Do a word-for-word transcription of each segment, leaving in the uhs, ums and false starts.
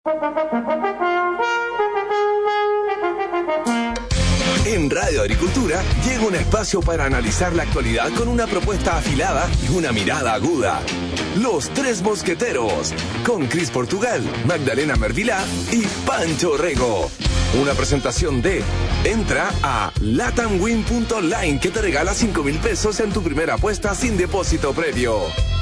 En Radio Agricultura llega un espacio para analizar la actualidad con una propuesta afilada y una mirada aguda. Los Tres Mosqueteros, con Cris Portugal, Magdalena Mervilá y Pancho Rego. Una presentación de entra a latamwin punto online que te regala cinco mil pesos en tu primera apuesta sin depósito previo.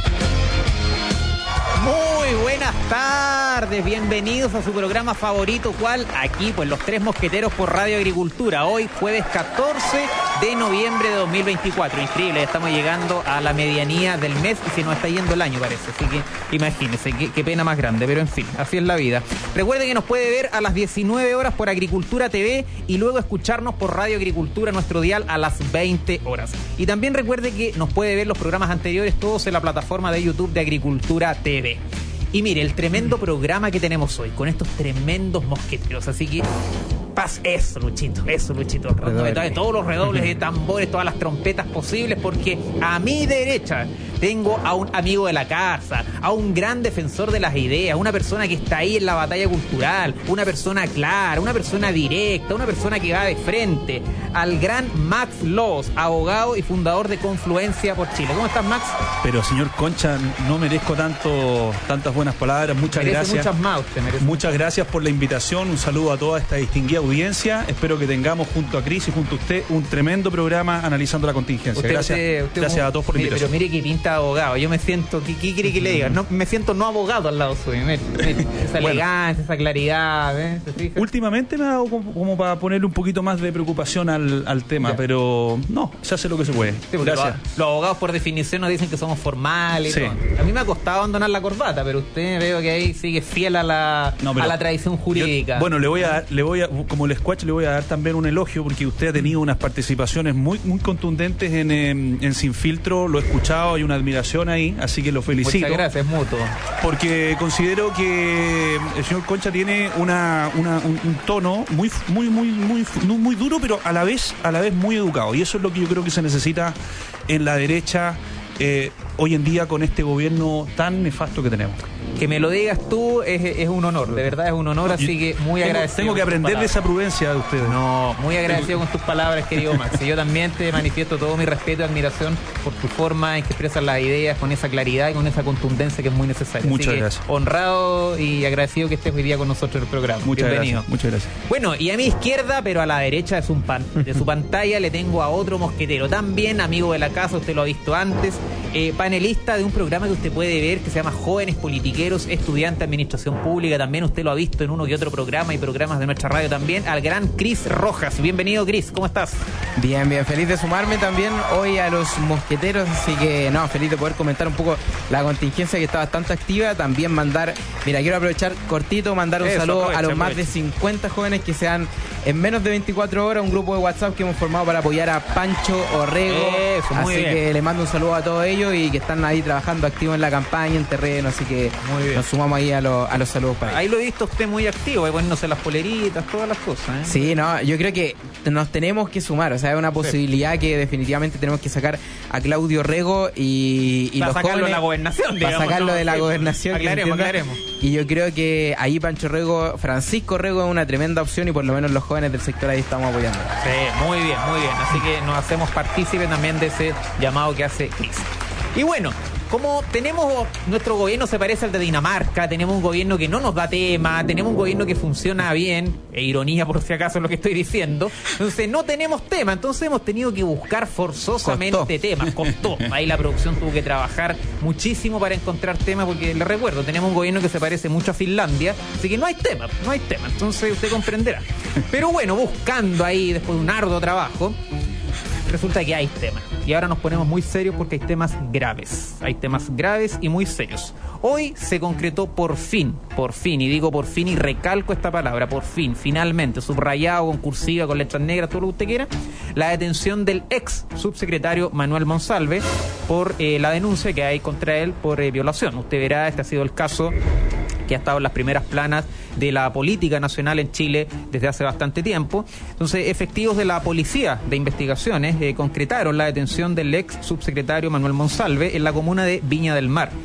Muy buenas tardes, bienvenidos a su programa favorito, ¿cuál? Aquí, pues Los Tres Mosqueteros por Radio Agricultura. Hoy, jueves catorce de noviembre de dos mil veinticuatro. Increíble, estamos llegando a la medianía del mes y se nos está yendo el año, parece. Así que imagínense, qué, qué pena más grande, pero en fin, así es la vida. Recuerden que nos puede ver a las diecinueve horas por Agricultura T V y luego escucharnos por Radio Agricultura, nuestro dial, a las veinte horas. Y también recuerde que nos puede ver los programas anteriores todos en la plataforma de YouTube de Agricultura T V. Y mire, el tremendo programa que tenemos hoy, con estos tremendos mosqueteros, así que paz, eso, Luchito, eso, Luchito, de todos los redobles de tambores, todas las trompetas posibles, porque a mi derecha tengo a un amigo de la casa, a un gran defensor de las ideas, una persona que está ahí en la batalla cultural, una persona clara, una persona directa, una persona que va de frente, al gran Max Lobos, abogado y fundador de Confluencia por Chile. ¿Cómo estás, Max? Pero, señor Concha, no merezco tanto tantas buenas palabras, muchas merece gracias. Muchas más, usted merece. Muchas gracias por la invitación, un saludo a toda esta distinguida audiencia. Espero que tengamos junto a Cris y junto a usted un tremendo programa analizando la contingencia. Usted, gracias usted, usted, gracias a todos por la mire, invitación. Pero mire que pinta de abogado, yo me siento, ¿qué, qué quiere que le diga? No, me siento no abogado al lado suyo, mire, mire, esa bueno, elegancia, esa claridad, ¿eh? ¿Se fija? Últimamente me ha dado como, como para ponerle un poquito más de preocupación al, al tema, ya. Pero no, se hace lo que se puede. Sí, gracias. Los, los abogados por definición nos dicen que somos formales y sí. todo. A mí me ha costado abandonar la corbata, pero usted veo que ahí sigue fiel a la, no, a la tradición jurídica. Yo, bueno, le voy a dar, le voy a, como el Squatch, le voy a dar también un elogio porque usted ha tenido unas participaciones muy, muy contundentes en, en, en Sin Filtro, lo he escuchado, hay una admiración ahí, así que lo felicito. Muchas gracias, es mutuo. Porque considero que el señor Concha tiene una, una un, un tono muy, muy, muy, muy, muy, muy duro, pero a la vez, a la vez muy educado. Y eso es lo que yo creo que se necesita en la derecha eh, hoy en día con este gobierno tan nefasto que tenemos. Que me lo digas tú es, es un honor, de verdad es un honor, así que muy tengo, agradecido. Tengo que aprender de esa prudencia de ustedes. No, muy agradecido con tus palabras, querido Max. Y yo también te manifiesto todo mi respeto y admiración por tu forma en que expresas las ideas con esa claridad y con esa contundencia que es muy necesaria. Muchas así gracias. Que honrado y agradecido que estés hoy día con nosotros en el programa. Muchas Bienvenido. Gracias, muchas gracias. Bueno, y a mi izquierda, pero a la derecha de su, pan, de su pantalla, le tengo a otro mosquetero, también amigo de la casa, usted lo ha visto antes, eh, panelista de un programa que usted puede ver que se llama Jóvenes Politiqueros, estudiante de administración pública, también usted lo ha visto en uno que otro programa y programas de nuestra radio también, al gran Cris Rojas. Bienvenido, Cris, ¿cómo estás? Bien, bien, feliz de sumarme también hoy a los mosqueteros, así que no, feliz de poder comentar un poco la contingencia que está bastante activa, también mandar, mira, quiero aprovechar cortito, mandar un Eso, saludo aprovecha, a los aprovecha. más de cincuenta jóvenes que se han, en menos de veinticuatro horas, un grupo de WhatsApp que hemos formado para apoyar a Pancho Orrego, Eso, muy así bien. que le mando un saludo a todos ellos y que están ahí trabajando activos en la campaña, en terreno, así que Muy bien. nos sumamos ahí a, lo, a los saludos para Ahí ellos. lo he visto usted muy activo, eh, poniéndose las poleritas, todas las cosas, ¿eh? Sí, no, yo creo que nos tenemos que sumar, o sea, es una posibilidad que definitivamente tenemos que sacar a Claudio Rego y, y Para los sacarlo jóvenes, de la gobernación, para digamos, sacarlo ¿no? de la Sí, gobernación, que aclaremos, entienda. aclaremos. Y yo creo que ahí Pancho Rego, Francisco Rego es una tremenda opción y por lo menos los jóvenes del sector ahí estamos apoyando. Sí, muy bien, muy bien. Así que nos hacemos partícipes también de ese llamado que hace Cris. Y bueno, como tenemos, nuestro gobierno se parece al de Dinamarca, tenemos un gobierno que no nos da tema, tenemos un gobierno que funciona bien, e ironía por si acaso es lo que estoy diciendo, entonces no tenemos tema, entonces hemos tenido que buscar forzosamente Costó. temas, costó, ahí la producción tuvo que trabajar muchísimo para encontrar temas, porque les recuerdo, tenemos un gobierno que se parece mucho a Finlandia, así que no hay tema, no hay tema, entonces usted comprenderá. Pero bueno, buscando ahí después de un arduo trabajo, resulta que hay temas. Y ahora nos ponemos muy serios porque hay temas graves. Hay temas graves y muy serios. Hoy se concretó por fin, por fin, y digo por fin y recalco esta palabra, por fin, finalmente, subrayado, con cursiva, con letras negras, todo lo que usted quiera, la detención del ex subsecretario Manuel Monsalve por eh, la denuncia que hay contra él por eh, violación. Usted verá, este ha sido el caso que ha estado en las primeras planas de la política nacional en Chile desde hace bastante tiempo. Entonces, efectivos de la Policía de Investigaciones eh, concretaron la detención del ex subsecretario Manuel Monsalve en la comuna de Viña del Mar.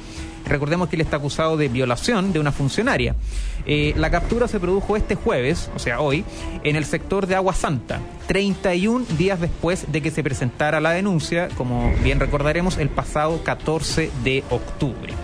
Recordemos que él está acusado de violación de una funcionaria. Eh, la captura se produjo este jueves, o sea, hoy, en el sector de Agua Santa, treinta y un días después de que se presentara la denuncia, como bien recordaremos, el pasado catorce de octubre.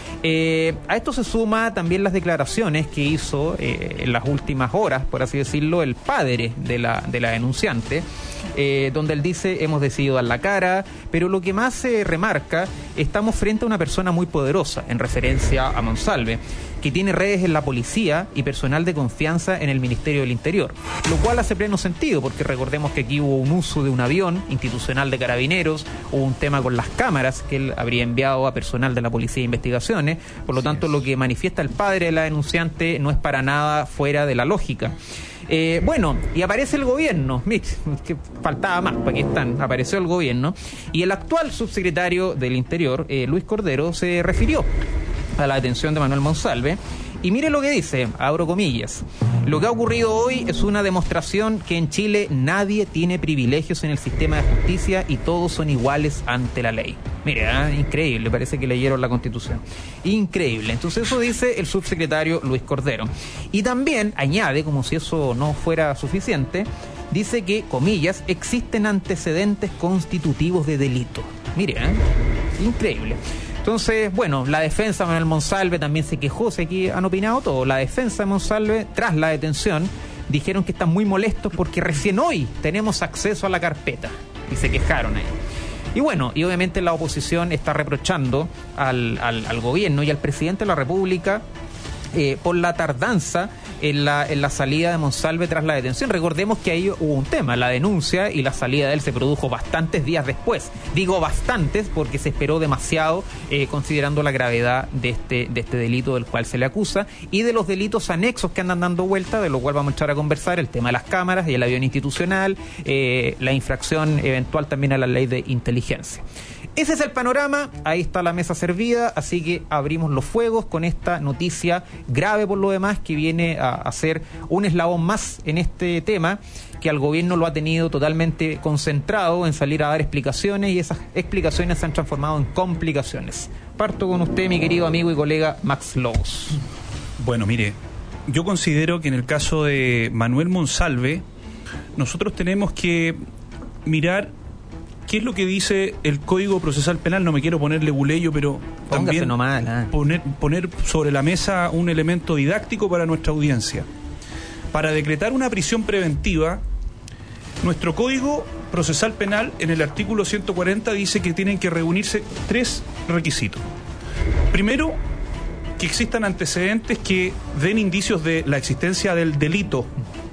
Eh, a esto se suma también las declaraciones que hizo eh, en las últimas horas, por así decirlo, el padre de la, de la denunciante, eh, donde él dice: hemos decidido dar la cara, pero lo que más se remarca, estamos frente a una persona muy poderosa, en referencia a Monsalve, que tiene redes en la policía y personal de confianza en el Ministerio del Interior, lo cual hace pleno sentido, porque recordemos que aquí hubo un uso de un avión institucional de Carabineros, hubo un tema con las cámaras que él habría enviado a personal de la Policía de Investigaciones, por lo tanto lo que manifiesta el padre de la denunciante no es para nada fuera de la lógica. Eh, bueno, y aparece el gobierno, que faltaba más, aquí están, apareció el gobierno, y el actual subsecretario del Interior, eh, Luis Cordero, se refirió a la detención de Manuel Monsalve, y mire lo que dice, abro comillas: lo que ha ocurrido hoy es una demostración que en Chile nadie tiene privilegios en el sistema de justicia y todos son iguales ante la ley. Mire, ¿eh? Increíble, parece que leyeron la Constitución. Increíble. Entonces eso dice el subsecretario Luis Cordero. Y también añade, como si eso no fuera suficiente, dice que, comillas, existen antecedentes constitutivos de delito. Mire, ¿eh? Increíble. Entonces, bueno, la defensa de Manuel Monsalve también se quejó, si aquí han opinado todo. La defensa de Monsalve, tras la detención, dijeron que están muy molestos porque recién hoy tenemos acceso a la carpeta, y se quejaron ahí. Y bueno, y obviamente la oposición está reprochando al, al, al gobierno y al presidente de la República eh, por la tardanza en la, en la salida de Monsalve tras la detención. Recordemos que ahí hubo un tema, la denuncia y la salida de él se produjo bastantes días después. Digo bastantes porque se esperó demasiado, eh, considerando la gravedad de este, de este delito del cual se le acusa y de los delitos anexos que andan dando vuelta, de lo cual vamos a echar a conversar: el tema de las cámaras y el avión institucional, eh, la infracción eventual también a la ley de inteligencia. Ese es el panorama, ahí está la mesa servida, así que abrimos los fuegos con esta noticia grave por lo demás, que viene a, a ser un eslabón más en este tema, que al gobierno lo ha tenido totalmente concentrado en salir a dar explicaciones, y esas explicaciones se han transformado en complicaciones. Parto con usted, mi querido amigo y colega Max Lobos. Bueno, mire, yo considero que en el caso de Manuel Monsalve, nosotros tenemos que mirar qué es lo que dice el Código Procesal Penal. No me quiero ponerle buleyo, pero también nomás, ¿eh? poner, poner sobre la mesa un elemento didáctico para nuestra audiencia. Para decretar una prisión preventiva, nuestro Código Procesal Penal, en el artículo ciento cuarenta, dice que tienen que reunirse tres requisitos. Primero, que existan antecedentes que den indicios de la existencia del delito,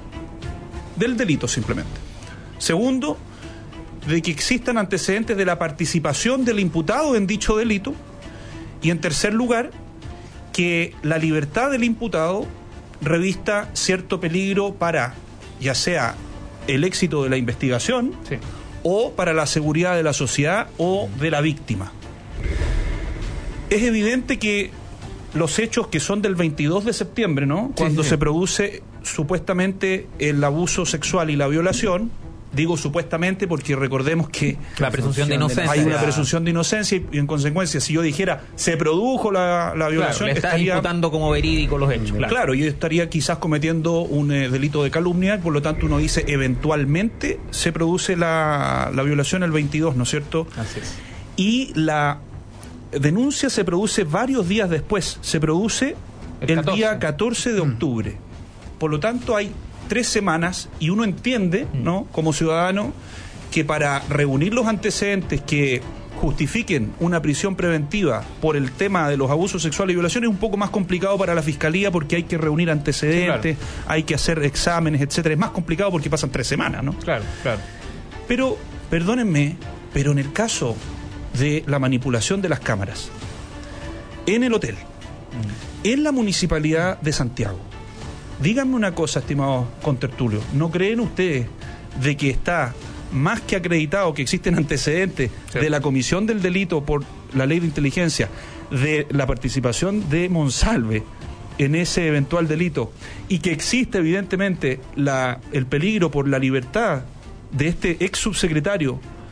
del delito simplemente. Segundo, de que existan antecedentes de la participación del imputado en dicho delito. Y en tercer lugar, que la libertad del imputado revista cierto peligro para, ya sea el éxito de la investigación, sí, o para la seguridad de la sociedad o de la víctima. Es evidente que los hechos que son del veintidós de septiembre, ¿no? Cuando sí, sí. se produce supuestamente el abuso sexual y la violación. Digo supuestamente porque recordemos que la presunción de inocencia, hay una presunción de inocencia, y en consecuencia, si yo dijera se produjo la, la violación, claro, le estás estaría imputando como verídico los hechos. Claro, claro, yo estaría quizás cometiendo un eh, delito de calumnia. Por lo tanto, uno dice eventualmente se produce la, la violación el veintidós, ¿no es cierto? Así es. Y la denuncia se produce varios días después, se produce el, el día catorce de octubre. Mm. Por lo tanto, hay tres semanas, y uno entiende, ¿no?, como ciudadano, que para reunir los antecedentes que justifiquen una prisión preventiva por el tema de los abusos sexuales y violaciones es un poco más complicado para la Fiscalía, porque hay que reunir antecedentes, sí, claro, hay que hacer exámenes, etcétera. Es más complicado porque pasan tres semanas, ¿no? Claro, claro. Pero, perdónenme, pero en el caso de la manipulación de las cámaras, en el hotel, mm. en la Municipalidad de Santiago, díganme una cosa, estimados contertulios, ¿no creen ustedes de que está más que acreditado que existen antecedentes, sí, de la comisión del delito por la ley de inteligencia, de la participación de Monsalve en ese eventual delito, y que existe evidentemente la, el peligro por la libertad de este ex subsecretario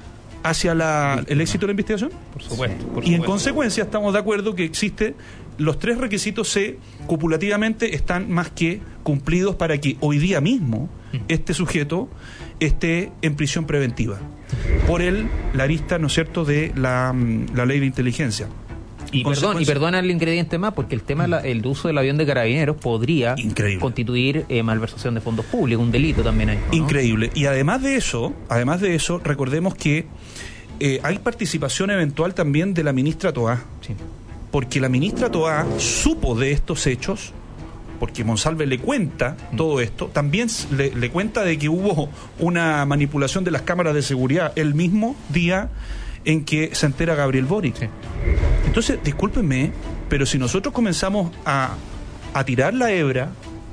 hacia la, el éxito de la investigación. Por supuesto. Sí. Por y en supuesto. consecuencia estamos de acuerdo que existe, los tres requisitos C copulativamente están más que cumplidos para que hoy día mismo este sujeto esté en prisión preventiva por el, la arista, ¿no es cierto?, de la, la ley de inteligencia. Y, perdón, y perdona el ingrediente más, porque el tema del uso del avión de carabineros podría Increíble. constituir eh, malversación de fondos públicos, un delito también hay, ¿no? Increíble. Y además de eso, además de eso, recordemos que eh, hay participación eventual también de la ministra Toá. Sí. Porque la ministra Toá supo de estos hechos, porque Monsalve le cuenta mm. todo esto, también le, le cuenta de que hubo una manipulación de las cámaras de seguridad el mismo día en que se entera Gabriel Boric. Sí. Entonces, discúlpenme, pero si nosotros comenzamos a, a tirar la hebra,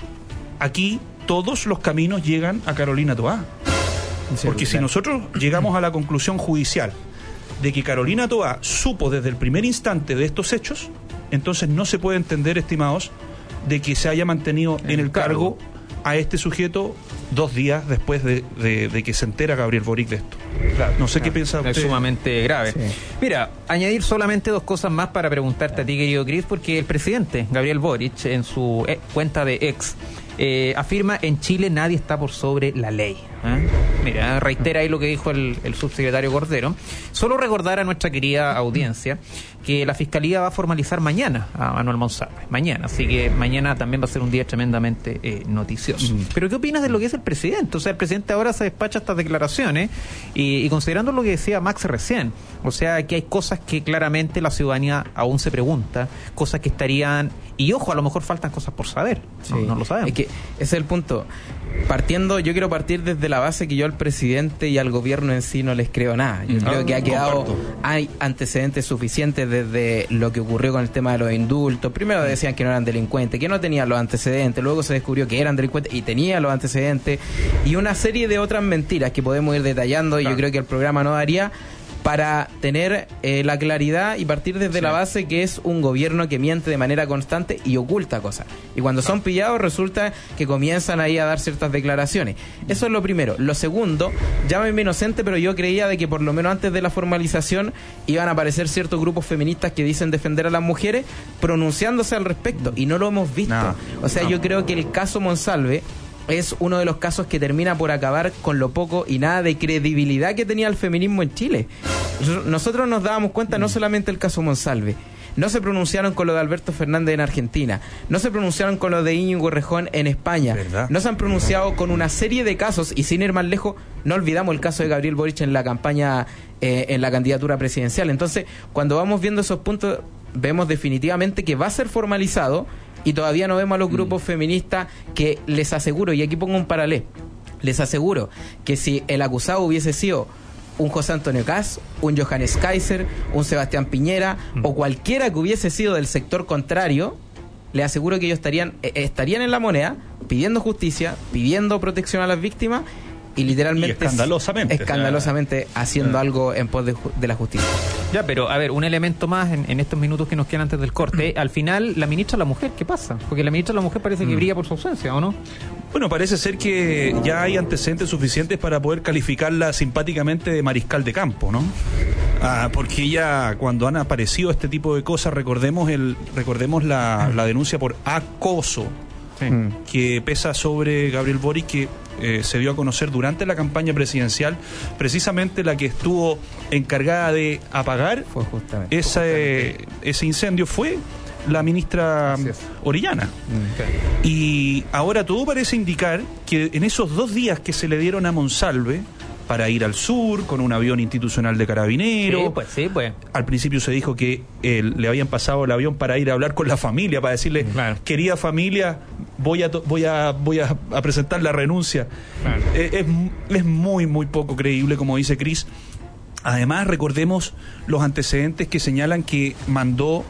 aquí todos los caminos llegan a Carolina Toá. Sí, porque si nosotros llegamos a la conclusión judicial de que Carolina Toá supo desde el primer instante de estos hechos, entonces no se puede entender, estimados, de que se haya mantenido en, en el cargo, cargo a este sujeto dos días después de, de, de que se entera Gabriel Boric de esto. Claro, no sé claro, qué piensa usted. Es sumamente grave. Sí. Mira, añadir solamente dos cosas más para preguntarte a ti, querido Cris, porque el presidente Gabriel Boric, en su eh, cuenta de ex, eh, afirma: en Chile nadie está por sobre la ley. ¿Eh? Mira, reitera ahí lo que dijo el, el subsecretario Cordero. Solo recordar a nuestra querida audiencia que la Fiscalía va a formalizar mañana a Manuel Monsalve, mañana, así que mañana también va a ser un día tremendamente eh, noticioso. Mm. Pero ¿qué opinas de lo que es el presidente? O sea, el presidente ahora se despacha estas declaraciones y, y considerando lo que decía Max recién, o sea, que hay cosas que claramente la ciudadanía aún se pregunta, cosas que estarían, y ojo, a lo mejor faltan cosas por saber, sí. no, no lo sabemos. Es que ese es el punto. Partiendo, yo quiero partir desde la base que yo al presidente y al gobierno en sí no les creo nada. Yo no, creo que ha quedado, comparto. Hay antecedentes suficientes desde lo que ocurrió con el tema de los indultos. Primero decían que no eran delincuentes, que no tenían los antecedentes, luego se descubrió que eran delincuentes y tenían los antecedentes, y una serie de otras mentiras que podemos ir detallando, y claro. yo creo que el programa no daría para tener eh, la claridad y partir desde sí. la base que es un gobierno que miente de manera constante y oculta cosas. Y cuando son pillados resulta que comienzan ahí a dar ciertas declaraciones. Eso es lo primero. Lo segundo, llámeme inocente, pero yo creía de que por lo menos antes de la formalización iban a aparecer ciertos grupos feministas que dicen defender a las mujeres pronunciándose al respecto, y no lo hemos visto. No, o sea, no. yo creo que el caso Monsalve es uno de los casos que termina por acabar con lo poco y nada de credibilidad que tenía el feminismo en Chile. Nosotros nos dábamos cuenta, no solamente el caso Monsalve, no se pronunciaron con lo de Alberto Fernández en Argentina, no se pronunciaron con lo de Íñigo Errejón en España, ¿verdad? No se han pronunciado con una serie de casos, y sin ir más lejos, no olvidamos el caso de Gabriel Boric en la campaña, eh, en la candidatura presidencial. Entonces, cuando vamos viendo esos puntos, vemos definitivamente que va a ser formalizado. Y todavía no vemos a los grupos mm. feministas que, les aseguro, y aquí pongo un paralelo, les aseguro que si el acusado hubiese sido un José Antonio Kast, un Johannes Kaiser, un Sebastián Piñera mm. o cualquiera que hubiese sido del sector contrario, les aseguro que ellos estarían, eh, estarían en la moneda pidiendo justicia, pidiendo protección a las víctimas y literalmente y escandalosamente escandalosamente ah, haciendo ah. algo en pos de, de la justicia. Ya, pero a ver, un elemento más en, en estos minutos que nos quedan antes del corte. Al final, la ministra de la Mujer, ¿qué pasa? Porque la ministra de la Mujer parece que brilla por su ausencia, ¿o no? Bueno, parece ser que ya hay antecedentes suficientes para poder calificarla simpáticamente de mariscal de campo, ¿no? Ah, porque ella, cuando han aparecido este tipo de cosas, recordemos el recordemos la, la denuncia por acoso sí. que pesa sobre Gabriel Boric, que eh, se dio a conocer durante la campaña presidencial, precisamente la que estuvo encargada de apagar fue justamente, ese, fue justamente. ese incendio fue la ministra Orellana. Mm. Y ahora todo parece indicar que en esos dos días que se le dieron a Monsalve para ir al sur con un avión institucional de carabineros. Sí, pues, sí, pues. Al principio se dijo que eh, le habían pasado el avión para ir a hablar con la familia, para decirle, claro. querida familia, voy a to- voy a voy a, a presentar la renuncia. Claro. Eh, es, es muy, muy poco creíble, como dice Cris. Además, recordemos los antecedentes que señalan que mandó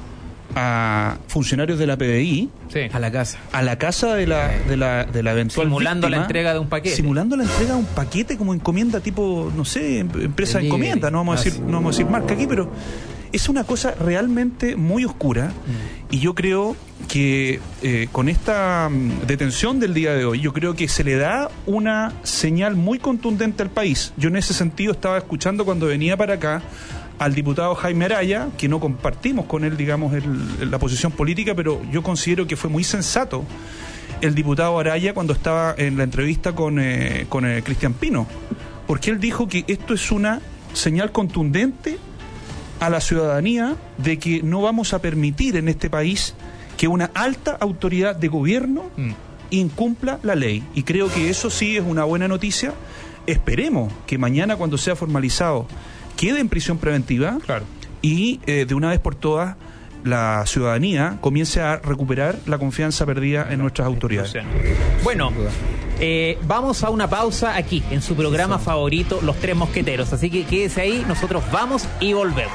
a funcionarios de la P D I sí. a la casa a la casa de la de la, de la eventual simulando víctima, la entrega de un paquete simulando la entrega de un paquete como encomienda tipo, no sé, empresa de encomienda, no vamos a decir no vamos a decir marca aquí, pero es una cosa realmente muy oscura mm. y yo creo que eh, con esta um, detención del día de hoy, yo creo que se le da una señal muy contundente al país. Yo en ese sentido estaba escuchando cuando venía para acá al diputado Jaime Araya, que no compartimos con él, digamos, el, la posición política, pero yo considero que fue muy sensato el diputado Araya cuando estaba en la entrevista con, eh, con eh, Cristian Pino, porque él dijo que esto es una señal contundente a la ciudadanía de que no vamos a permitir en este país que una alta autoridad de gobierno mm. incumpla la ley. Y creo que eso sí es una buena noticia. Esperemos que mañana, cuando sea formalizado, quede en prisión preventiva, claro. y eh, de una vez por todas la ciudadanía comience a recuperar la confianza perdida en nuestras autoridades. Bueno, eh, vamos a una pausa aquí en su programa Eso. favorito, Los Tres Mosqueteros, así que quédese ahí, nosotros vamos y volvemos.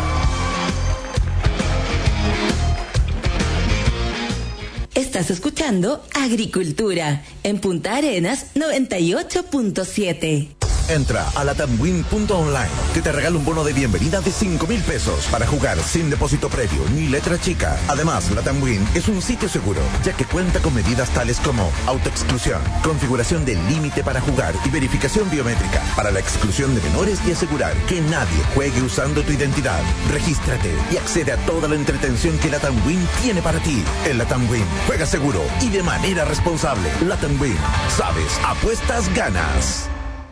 Estás escuchando Agricultura en Punta Arenas noventa y ocho punto siete. Entra a latamwin punto online, que te regala un bono de bienvenida de cinco mil pesos para jugar sin depósito previo ni letra chica. Además, LatamWin es un sitio seguro, ya que cuenta con medidas tales como autoexclusión, configuración del límite para jugar y verificación biométrica para la exclusión de menores y asegurar que nadie juegue usando tu identidad. Regístrate y accede a toda la entretención que LatamWin tiene para ti. En LatamWin, juega seguro y de manera responsable. LatamWin, sabes, apuestas, ganas.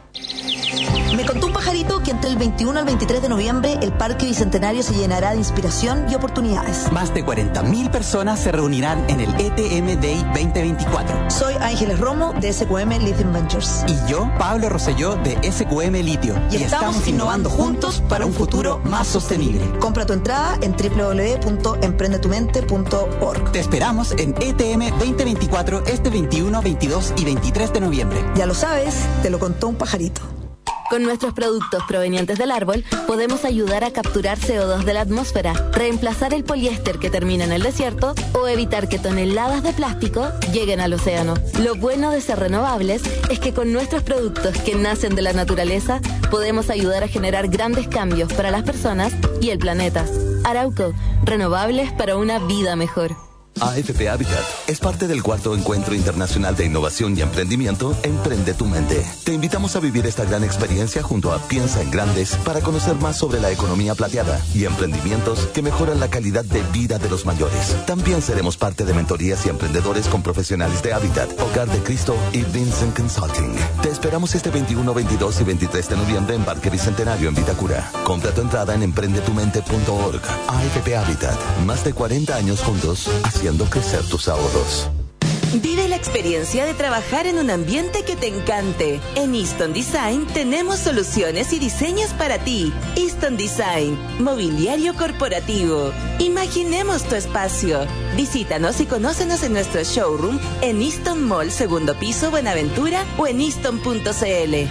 Me contó un pajarito que entre el veintiuno al veintitrés de noviembre el Parque Bicentenario se llenará de inspiración y oportunidades. Más de cuarenta mil personas se reunirán en el E T M Day veinte veinticuatro. Soy Ángeles Romo de S Q M Lithium Ventures. Y yo, Pablo Rosselló de S Q M Litio. Y, y estamos, estamos innovando juntos para un futuro más sostenible. Compra tu entrada en doble u doble u doble u punto emprende tu mente punto org. Te esperamos en E T M veinte veinticuatro este veintiuno, veintidós y veintitrés de noviembre. Ya lo sabes, te lo contó un pajarito. Con nuestros productos provenientes del árbol, podemos ayudar a capturar C O dos de la atmósfera, reemplazar el poliéster que termina en el desierto o evitar que toneladas de plástico lleguen al océano. Lo bueno de ser renovables es que con nuestros productos que nacen de la naturaleza, podemos ayudar a generar grandes cambios para las personas y el planeta. Arauco, renovables para una vida mejor. A F P Habitat es parte del cuarto Encuentro Internacional de Innovación y Emprendimiento Emprende tu Mente. Te invitamos a vivir esta gran experiencia junto a Piensa en Grandes para conocer más sobre la economía plateada y emprendimientos que mejoran la calidad de vida de los mayores. También seremos parte de mentorías y emprendedores con profesionales de Habitat, Hogar de Cristo y Vincent Consulting. Te esperamos este veintiuno, veintidós y veintitrés de noviembre en Parque Bicentenario en Vitacura. Compra tu entrada en emprende tu mente punto org. A F P Habitat, más de cuarenta años juntos haciendo crecer tus ahorros. Vive la experiencia de trabajar en un ambiente que te encante. En Easton Design tenemos soluciones y diseños para ti. Easton Design, mobiliario corporativo. Imaginemos tu espacio. Visítanos y conócenos en nuestro showroom en Easton Mall, segundo piso, Buenaventura o en easton punto c l.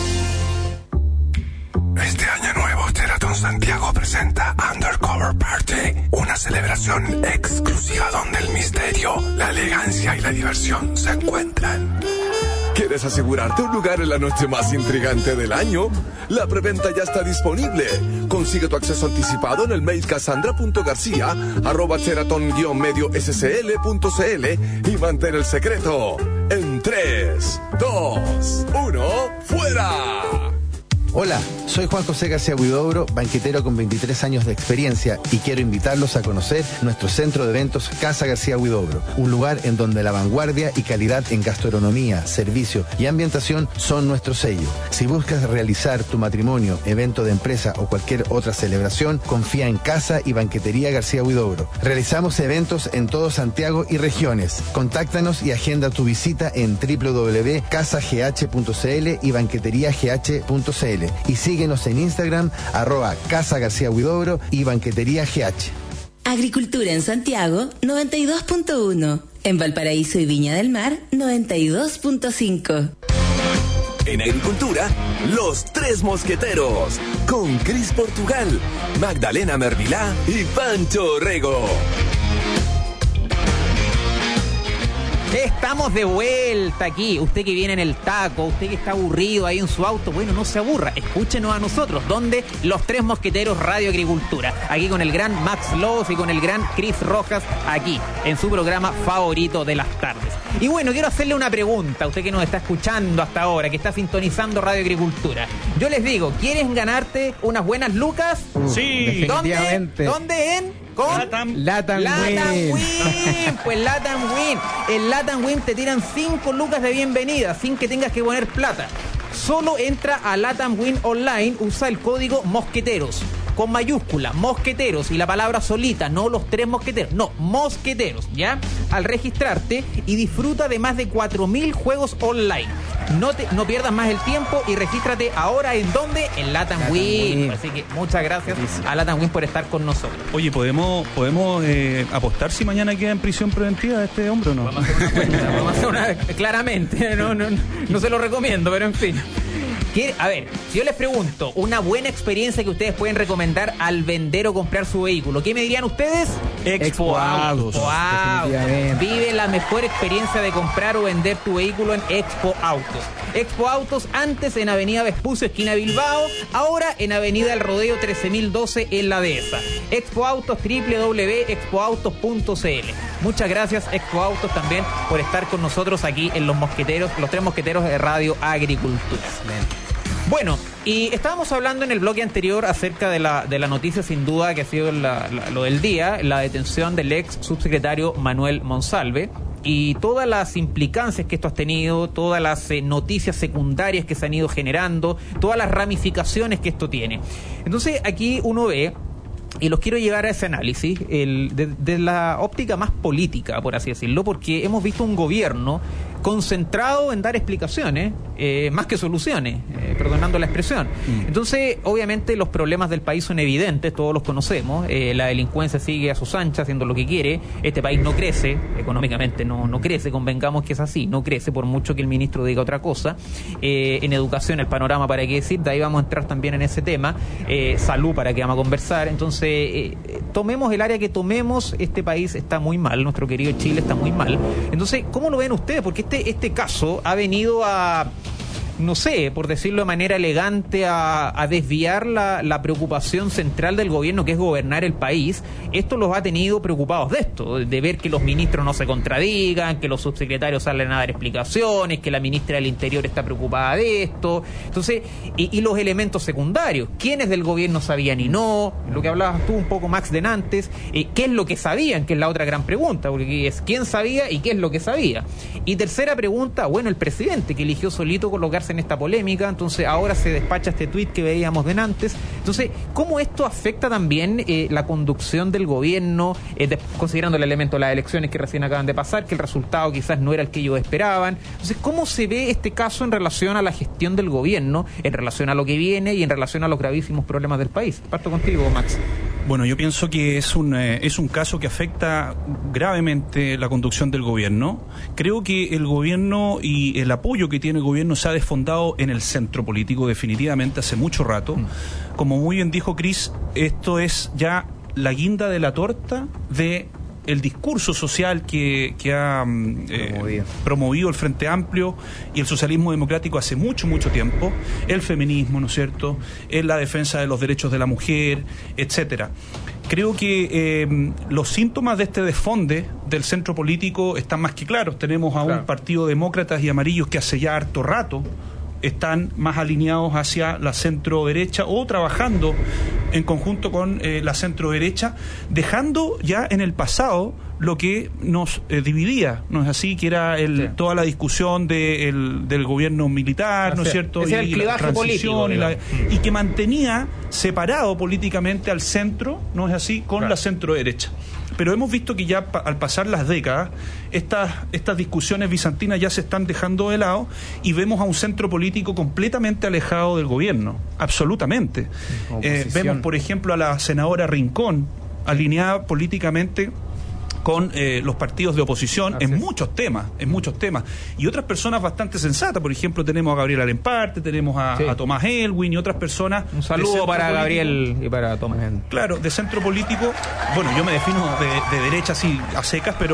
Este año nuevo, Sheraton Santiago presenta Undercover Party, una celebración exclusiva donde el misterio, la elegancia y la diversión se encuentran. ¿Quieres asegurarte un lugar en la noche más intrigante del año? La preventa ya está disponible. Consigue tu acceso anticipado en el mail cassandra punto garcía arroba sheraton guion medio s c l punto c l y mantén el secreto. En tres, dos, uno, ¡fuera! Hola, soy Juan José García Huidobro, banquetero con veintitrés años de experiencia y quiero invitarlos a conocer nuestro centro de eventos Casa García Huidobro, un lugar en donde la vanguardia y calidad en gastronomía, servicio y ambientación son nuestro sello. Si buscas realizar tu matrimonio, evento de empresa o cualquier otra celebración, confía en Casa y Banquetería García Huidobro. Realizamos eventos en todo Santiago y regiones. Contáctanos y agenda tu visita en doble u doble u doble u punto casa g h punto c l y banquetería g h punto c l. Y síguenos en Instagram, arroba Casa García Huidobro y Banquetería G H. Agricultura en Santiago, noventa y dos punto uno. En Valparaíso y Viña del Mar, noventa y dos punto cinco. En Agricultura, Los Tres Mosqueteros, con Cris Portugal, Magdalena Mervilá y Pancho Rego. Estamos de vuelta aquí. Usted que viene en el taco, usted que está aburrido ahí en su auto, bueno, no se aburra, escúchenos a nosotros, donde Los Tres Mosqueteros Radio Agricultura, aquí con el gran Max Lobos y con el gran Cris Rojas, aquí en su programa favorito de las tardes. Y bueno, quiero hacerle una pregunta a usted que nos está escuchando hasta ahora, que está sintonizando Radio Agricultura. Yo les digo, ¿quieres ganarte unas buenas lucas? Sí, definitivamente. ¿Dónde? ¿Dónde en? Con Latam, Latam, Latam Win. Win. Pues Latam Win. En Latam Win te tiran cinco lucas de bienvenida sin que tengas que poner plata. Solo entra a Latam Win Online, usa el código Mosqueteros. Con mayúscula, Mosqueteros, y la palabra solita, no los tres mosqueteros, no, Mosqueteros, ¿ya? Al registrarte y disfruta de más de cuatro mil juegos online. No, te, no pierdas más el tiempo y regístrate ahora en ¿dónde? En Latam, Latam Win. Win. Así que muchas gracias a Latam Win por estar con nosotros. Oye, ¿podemos podemos eh, apostar si mañana queda en prisión preventiva este hombre o no? Vamos a hacer una cuenta, vamos a hacer una, claramente, no, no, no se lo recomiendo, pero en fin. A ver, si yo les pregunto, una buena experiencia que ustedes pueden recomendar al vender o comprar su vehículo, ¿qué me dirían ustedes? Expo Autos. Vive la mejor experiencia de comprar o vender tu vehículo en Expo Autos. Expo Autos, antes en Avenida Vespucio, esquina Bilbao, ahora en Avenida El Rodeo trece mil doce en la Dehesa. Expo Autos, doble u doble u doble u punto expo autos punto c l. Muchas gracias, Expo Autos, también por estar con nosotros aquí en Los Mosqueteros, Los Tres Mosqueteros de Radio Agricultura. Bueno, y estábamos hablando en el bloque anterior acerca de la, de la noticia sin duda que ha sido la, la, lo del día, la detención del ex subsecretario Manuel Monsalve y todas las implicancias que esto ha tenido, todas las eh, noticias secundarias que se han ido generando, todas las ramificaciones que esto tiene. Entonces aquí uno ve, y los quiero llevar a ese análisis, el, de, de la óptica más política, por así decirlo, porque hemos visto un gobierno concentrado en dar explicaciones, eh, más que soluciones, eh, perdonando la expresión. Mm. Entonces, obviamente, los problemas del país son evidentes, todos los conocemos, eh, la delincuencia sigue a sus anchas, haciendo lo que quiere, este país no crece, económicamente no, no crece, convengamos que es así, no crece por mucho que el ministro diga otra cosa, eh, en educación el panorama para qué decir, de ahí vamos a entrar también en ese tema, eh, salud para que vamos a conversar, entonces, eh, tomemos el área que tomemos, este país está muy mal, nuestro querido Chile está muy mal, entonces, ¿cómo lo ven ustedes? Porque este Este, este caso ha venido a, no sé, por decirlo de manera elegante, a, a desviar la, la preocupación central del gobierno, que es gobernar el país. Esto los ha tenido preocupados de esto, de ver que los ministros no se contradigan, que los subsecretarios salen a dar explicaciones, que la ministra del Interior está preocupada de esto. Entonces, y, y los elementos secundarios, quiénes del gobierno sabían y no, lo que hablabas tú un poco, Max, de antes, eh, qué es lo que sabían, que es la otra gran pregunta, porque es quién sabía y qué es lo que sabía. Y tercera pregunta, bueno, el presidente, que eligió solito colocarse en esta polémica, entonces ahora se despacha este tuit que veíamos de antes. Entonces, ¿cómo esto afecta también eh, la conducción del gobierno, eh, de, considerando el elemento de las elecciones que recién acaban de pasar, que el resultado quizás no era el que ellos esperaban? Entonces, ¿cómo se ve este caso en relación a la gestión del gobierno, en relación a lo que viene y en relación a los gravísimos problemas del país? Parto contigo, Max. Bueno, yo pienso que es un eh, es un caso que afecta gravemente la conducción del gobierno. Creo que el gobierno y el apoyo que tiene el gobierno se ha desfondado en el centro político definitivamente hace mucho rato. Mm. Como muy bien dijo Cris, esto es ya la guinda de la torta de el discurso social que, que ha eh, promovido. promovido el Frente Amplio y el socialismo democrático hace mucho, mucho tiempo, el feminismo, ¿no es cierto?, en la defensa de los derechos de la mujer, etcétera. Creo que eh, los síntomas de este desfonde del centro político están más que claros. Tenemos a claro. un partido demócratas y amarillos que hace ya harto rato están más alineados hacia la centro derecha o trabajando en conjunto con eh, la centro derecha, dejando ya en el pasado lo que nos eh, dividía, ¿no es así? Que era el, sí. toda la discusión de el, del gobierno militar, ¿no es cierto? Y, y la transición político, y, la, y que mantenía separado políticamente al centro, ¿no es así? Con claro. la centro derecha. Pero hemos visto que ya pa, al pasar las décadas, estas, estas discusiones bizantinas ya se están dejando de lado y vemos a un centro político completamente alejado del gobierno, absolutamente. Eh, vemos, por ejemplo, a la senadora Rincón, alineada políticamente con eh, los partidos de oposición Así en es. muchos temas, en muchos temas. Y otras personas bastante sensatas, por ejemplo, tenemos a Gabriel Alemparte, tenemos a, sí. a Tomás Elwin y otras personas. Un saludo para político. Gabriel y para Tomás Elwin. Claro, de centro político, bueno, yo me defino de, de derecha así a secas, pero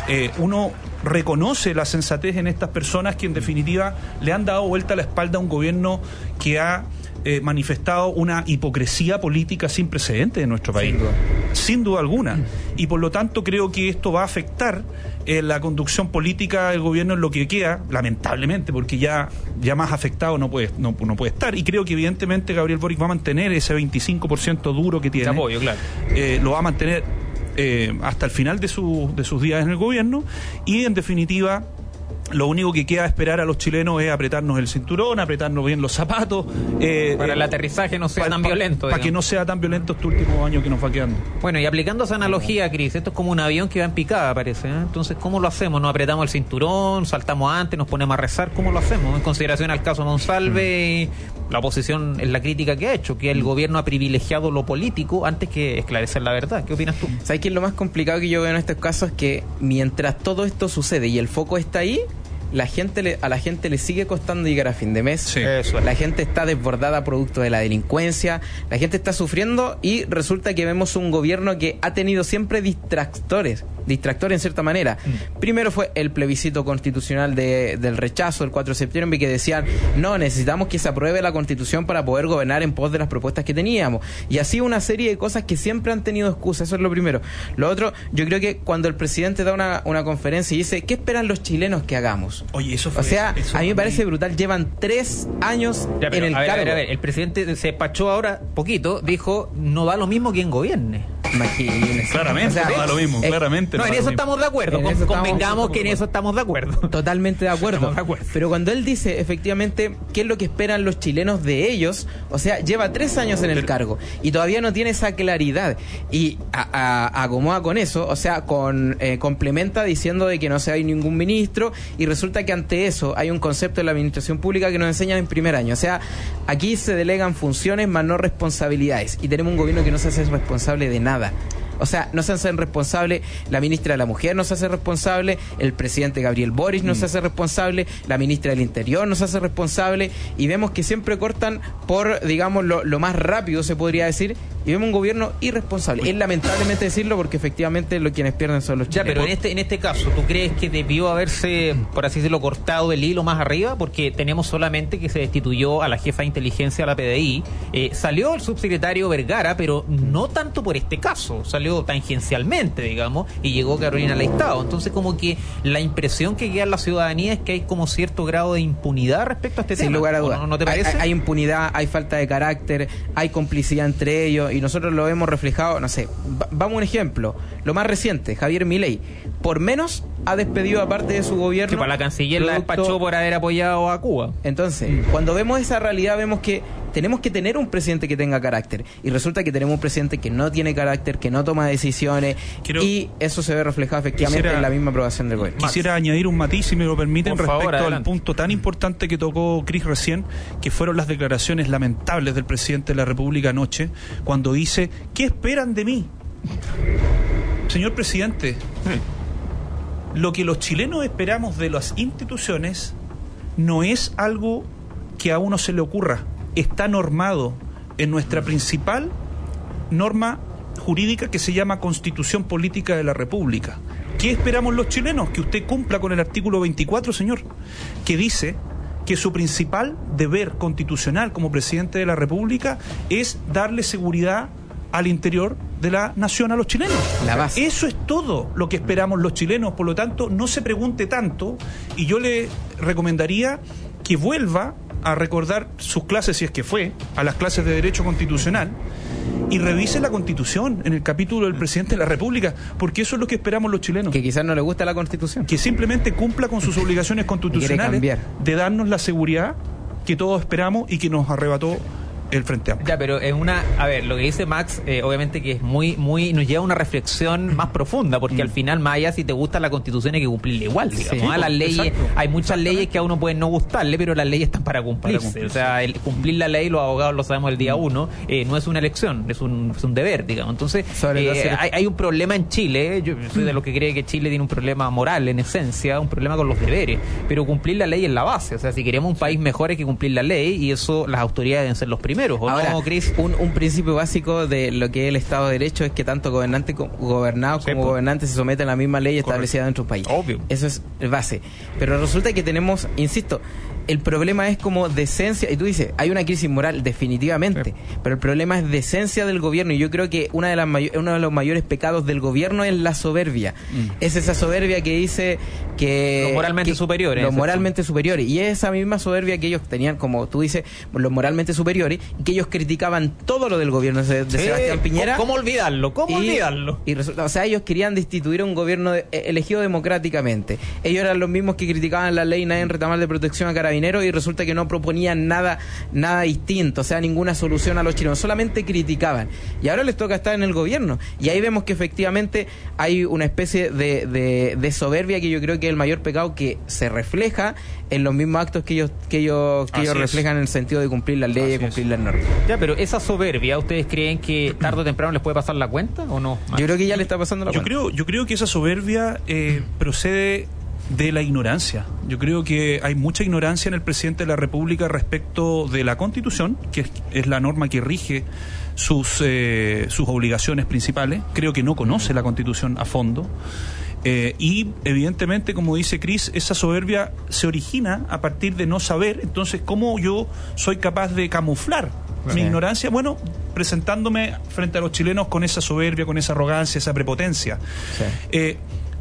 eh, uno reconoce la sensatez en estas personas que en definitiva le han dado vuelta la espalda a un gobierno que ha eh, manifestado una hipocresía política sin precedentes en nuestro país. Sin duda, sin duda alguna. Y por lo tanto creo que esto va a afectar eh, la conducción política del gobierno en lo que queda, lamentablemente, porque ya, ya más afectado no puede, no, no puede estar. Y creo que evidentemente Gabriel Boric va a mantener ese veinticinco por ciento duro que tiene. De apoyo, claro. Eh, lo va a mantener eh, hasta el final de, su, de sus días en el gobierno y en definitiva lo único que queda esperar a los chilenos es apretarnos el cinturón, apretarnos bien los zapatos. Eh, para eh, el aterrizaje no sea pa, tan pa, violento. Para que no sea tan violento este último año que nos va quedando. Bueno, y aplicando esa analogía, Cris, esto es como un avión que va en picada, parece. ¿eh? Entonces, ¿cómo lo hacemos? ¿Nos apretamos el cinturón? ¿Saltamos antes? ¿Nos ponemos a rezar? ¿Cómo lo hacemos? En consideración al caso Monsalve, mm. la oposición es la crítica que ha hecho, que el gobierno ha privilegiado lo político antes que esclarecer la verdad. ¿Qué opinas tú? ¿Sabes qué es lo más complicado que yo veo en estos casos? Es que mientras todo esto sucede y el foco está ahí, la gente le, a la gente le sigue costando llegar a fin de mes. Sí, eso es. La gente está desbordada producto de la delincuencia, la gente está sufriendo y resulta que vemos un gobierno que ha tenido siempre distractores, distractores en cierta manera. Mm. Primero fue el plebiscito constitucional de, del rechazo el cuatro de septiembre, que decían, no, necesitamos que se apruebe la Constitución para poder gobernar en pos de las propuestas que teníamos. Y así una serie de cosas que siempre han tenido excusas, eso es lo primero. Lo otro, yo creo que cuando el presidente da una, una conferencia y dice, ¿qué esperan los chilenos que hagamos? Oye, eso fue, o sea, eso a mí me fue parece brutal. Llevan tres años ya, pero, en el a ver, cargo. A ver, a ver, el presidente se despachó ahora poquito, dijo, no da lo mismo quien gobierne. Imagínense. Claramente, o sea, no da lo mismo, eh, claramente. No, no en eso estamos de acuerdo. Con, estamos, convengamos que en eso estamos de acuerdo. Totalmente de acuerdo. de acuerdo. Pero cuando él dice, efectivamente, qué es lo que esperan los chilenos de ellos, o sea, lleva tres años en el pero, cargo y todavía no tiene esa claridad. Y a, a, acomoda con eso, o sea, con eh, complementa diciendo de que no se hay ningún ministro y resulta que ante eso hay un concepto de la administración pública que nos enseñan en primer año. O sea, aquí se delegan funciones más no responsabilidades y tenemos un gobierno que no se hace responsable de nada. O sea, no se hace responsable la ministra de la Mujer, no se hace responsable el presidente Gabriel Boric, no mm. se hace responsable la ministra del Interior, no se hace responsable, y vemos que siempre cortan por, digamos, lo, lo más rápido, se podría decir, y vemos un gobierno irresponsable. Es lamentablemente decirlo porque efectivamente lo quienes pierden son los chilenos. Ya, pero en este, en este caso, ¿tú crees que debió haberse, por así decirlo, cortado el hilo más arriba? Porque tenemos solamente que se destituyó a la jefa de inteligencia de la P D I, eh, salió el subsecretario Vergara, pero no tanto por este caso, salió tangencialmente, digamos, y llegó Carolina Leistado. Entonces, como que la impresión que queda en la ciudadanía es que hay como cierto grado de impunidad respecto a este Sin tema. Sin lugar a dudas. ¿No, ¿No te parece? Hay, hay impunidad, hay falta de carácter, hay complicidad entre ellos, y nosotros lo hemos reflejado, no sé, va, vamos a un ejemplo, lo más reciente, Javier Milei, por menos ha despedido a parte de su gobierno. Que para la canciller la despachó por haber apoyado a Cuba. Entonces, mm. cuando vemos esa realidad, vemos que tenemos que tener un presidente que tenga carácter. Y resulta que tenemos un presidente que no tiene carácter, que no toma decisiones. Quiero, y eso se ve reflejado efectivamente quisiera, en la misma aprobación del gobierno. Quisiera Max. añadir un matiz, si me lo permiten, por respecto favor, al punto tan importante que tocó Cris recién, que fueron las declaraciones lamentables del presidente de la República anoche, cuando dice, ¿qué esperan de mí? Señor presidente, hmm. lo que los chilenos esperamos de las instituciones no es algo que a uno se le ocurra. Está normado en nuestra principal norma jurídica que se llama Constitución Política de la República. ¿Qué esperamos los chilenos? Que usted cumpla con el artículo veinticuatro, señor, que dice que su principal deber constitucional como presidente de la República es darle seguridad al interior de la nación a los chilenos. La base. Eso es todo lo que esperamos los chilenos, por lo tanto, no se pregunte tanto, y yo le recomendaría que vuelva a recordar sus clases, si es que fue, a las clases de Derecho Constitucional, y revise la Constitución en el capítulo del presidente de la República, porque eso es lo que esperamos los chilenos. Que quizás no le gusta la Constitución. Que simplemente cumpla con sus obligaciones constitucionales de darnos la seguridad que todos esperamos y que nos arrebató el Frente Amplio. Ya, pero es una, a ver, lo que dice Max, eh, obviamente que es muy, muy, nos lleva a una reflexión más profunda, porque mm. al final, más allá si te gusta la Constitución hay que cumplirla igual, digamos. Sí, ¿no? Las leyes, exacto. Hay muchas leyes que a uno pueden no gustarle, pero las leyes están para cumplirse. Para cumplirse. O sea, el cumplir la ley, los abogados lo sabemos el día uno, eh, no es una elección, es un, es un deber, digamos. Entonces, eh, hay, hay un problema en Chile, yo soy de los que cree que Chile tiene un problema moral, en esencia, un problema con los deberes, pero cumplir la ley es la base. O sea, si queremos un país mejor hay que cumplir la ley, y eso las autoridades deben ser los primeros. primeros, ¿o Ahora, no, Cris? Un, un principio básico de lo que es el Estado de Derecho es que tanto gobernantes como gobernados Sí, como pues. gobernantes se someten a la misma ley establecida dentro del país. Obvio. Eso es base. Pero resulta que tenemos, insisto, el problema es como decencia, y tú dices, hay una crisis moral, definitivamente, Sí. pero el problema es decencia del gobierno, y yo creo que una de las may- uno de los mayores pecados del gobierno es la soberbia. Mm. Es esa soberbia que dice que... Los moralmente que- superiores, Los ¿no? moralmente superiores. Y es esa misma soberbia que ellos tenían, como tú dices, los moralmente superiores, y que ellos criticaban todo lo del gobierno de, de Sí, Sebastián Piñera. ¿Cómo olvidarlo? ¿Cómo Y- olvidarlo? Y resulta, o sea, ellos querían destituir un gobierno de- eh, elegido democráticamente. Ellos eran los mismos que criticaban la ley Nadie Retamal de protección a carabineros, y resulta que no proponían nada nada distinto, o sea, ninguna solución a los chilenos, solamente criticaban. Y ahora les toca estar en el gobierno. Y ahí vemos que efectivamente hay una especie de, de, de soberbia que yo creo que es el mayor pecado, que se refleja en los mismos actos que ellos que ellos, que Así ellos es. reflejan en el sentido de cumplir las leyes, Así es. cumplir las normas. Ya, pero esa soberbia, ¿ustedes creen que tarde o temprano les puede pasar la cuenta o no? Yo creo que ya le está pasando la Yo cuenta. creo, yo creo que esa soberbia eh, procede de la ignorancia. Yo creo que hay mucha ignorancia en el presidente de la República respecto de la Constitución, que es, es la norma que rige sus, eh, sus obligaciones principales. Creo que no conoce la Constitución a fondo. Eh, y evidentemente, como dice Cris, esa soberbia se origina a partir de no saber. Entonces, ¿cómo yo soy capaz de camuflar mi Sí. ignorancia? Bueno, presentándome frente a los chilenos con esa soberbia, con esa arrogancia, esa prepotencia. Sí. Eh,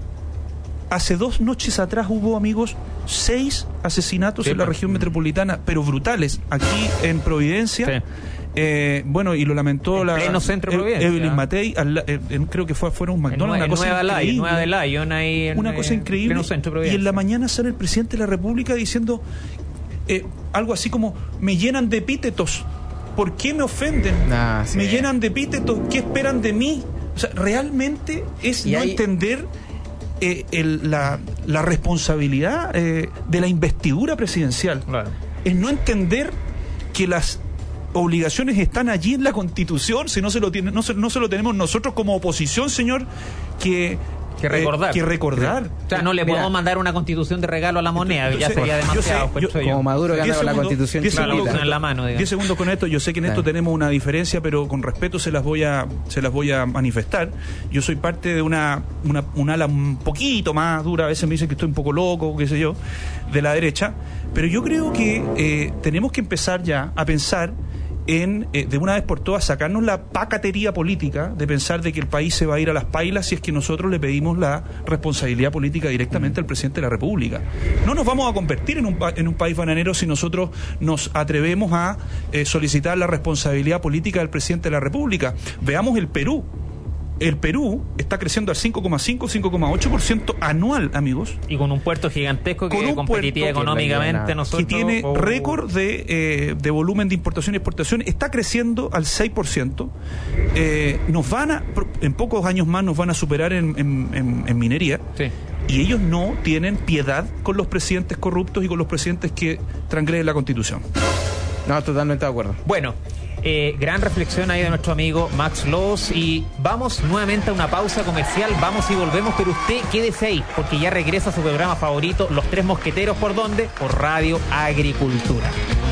hace dos noches atrás hubo, amigos, seis asesinatos Sí, en la pues. región metropolitana, pero brutales, aquí en Providencia. Sí. Eh, bueno, y lo lamentó En la pleno centro de Ev- Providencia. Evelyn Matei, al la- eh, en- creo que fue fuera un En McDonald's, Nue- una cosa Nueva Lion, increíble. Nueva de Lion, ahí en, Una cosa eh, increíble. pleno centro de Y en Providencia. la mañana sale el presidente de la República diciendo eh, algo así como: me llenan de epítetos. ¿Por qué me ofenden? Ah, sí. Me llenan de epítetos. ¿Qué esperan de mí? O sea, realmente es Y no ahí- entender eh, el- la, la responsabilidad eh, de la investidura presidencial. Claro. Es no entender que las obligaciones están allí en la Constitución, si no se lo tiene, no se, no se lo tenemos nosotros como oposición, señor, que Que recordar. eh, que recordar. O sea, no le Mira. podemos mandar una constitución de regalo a la moneda, que ya Entonces, sería yo sé- demasiado. yo- pues, soy Como yo. Maduro que anda diez con la segundos, Constitución diez Claro, segundos, en la mano, digamos. diez segundos con esto. Yo sé que en esto Claro. tenemos una diferencia, pero con respeto se las voy a se las voy a manifestar. Yo soy parte de una, una un ala un poquito más dura, a veces me dicen que estoy un poco loco, qué sé yo, de la derecha, pero yo creo que eh, tenemos que empezar ya a pensar en, eh, de una vez por todas, sacarnos la pacatería política de pensar de que el país se va a ir a las pailas si es que nosotros le pedimos la responsabilidad política directamente al presidente de la República. No nos vamos a convertir en un, pa- en un país bananero si nosotros nos atrevemos a eh, solicitar la responsabilidad política del presidente de la República. Veamos el Perú. El Perú está creciendo al cinco coma cinco, cinco coma ocho por ciento anual, amigos. Y con un puerto gigantesco que Con un competitiva puerto que económicamente que nosotros. que tiene oh, récord de, eh, de volumen de importación y exportación, está creciendo al seis por ciento. Eh, nos van a, en pocos años más nos van a superar en, en- en- en minería. Sí. Y ellos no tienen piedad con los presidentes corruptos y con los presidentes que transgreden la Constitución. No, totalmente de acuerdo. Bueno, eh, gran reflexión ahí de nuestro amigo Max Loos, y vamos nuevamente a una pausa comercial, vamos y volvemos, pero usted quédese ahí, porque ya regresa a su programa favorito, Los Tres Mosqueteros. ¿Por dónde? Por Radio Agricultura.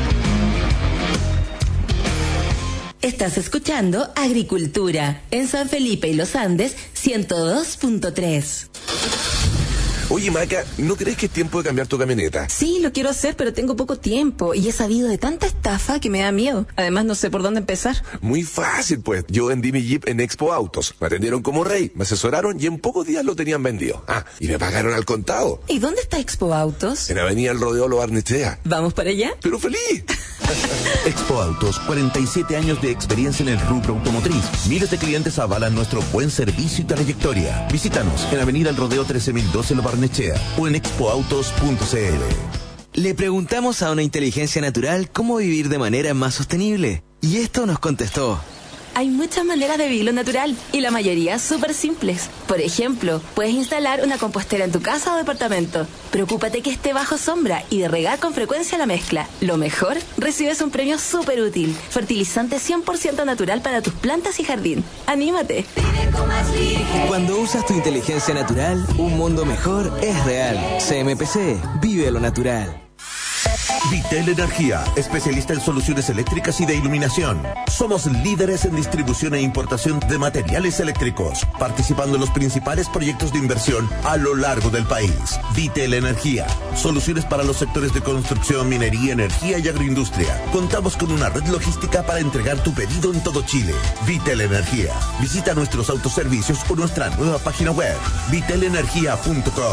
Estás escuchando Agricultura en San Felipe y Los Andes ciento dos punto tres. Oye, Maca, ¿no crees que es tiempo de cambiar tu camioneta? Sí, lo quiero hacer, pero tengo poco tiempo y he sabido de tanta estafa que me da miedo. Además, no sé por dónde empezar. Muy fácil, pues. Yo vendí mi Jeep en Expo Autos. Me atendieron como rey, me asesoraron y en pocos días lo tenían vendido. Ah, y me pagaron al contado. ¿Y dónde está Expo Autos? En Avenida El Rodeo Lo Barnechea. ¿Vamos para allá? ¡Pero feliz! Expo Autos, cuarenta y siete años de experiencia en el rubro automotriz. Miles de clientes avalan nuestro buen servicio y trayectoria. Visítanos en Avenida El Rodeo trece mil doce Lo Barnechea o en expo autos punto c l. Le preguntamos a una inteligencia natural cómo vivir de manera más sostenible. Y esto nos contestó. Hay muchas maneras de vivirlo natural y la mayoría súper simples. Por ejemplo, puedes instalar una compostera en tu casa o departamento. Preocúpate que esté bajo sombra y de regar con frecuencia la mezcla. Lo mejor, recibes un premio súper útil. Fertilizante cien por ciento natural para tus plantas y jardín. ¡Anímate! Cuando usas tu inteligencia natural, un mundo mejor es real. C M P C, vive lo natural. Vitel Energía, especialista en soluciones eléctricas y de iluminación. Somos líderes en distribución e importación de materiales eléctricos, participando en los principales proyectos de inversión a lo largo del país. Vitel Energía, soluciones para los sectores de construcción, minería, energía y agroindustria. Contamos con una red logística para entregar tu pedido en todo Chile. Vitel Energía. Visita nuestros autoservicios o nuestra nueva página web, vitel energía punto com.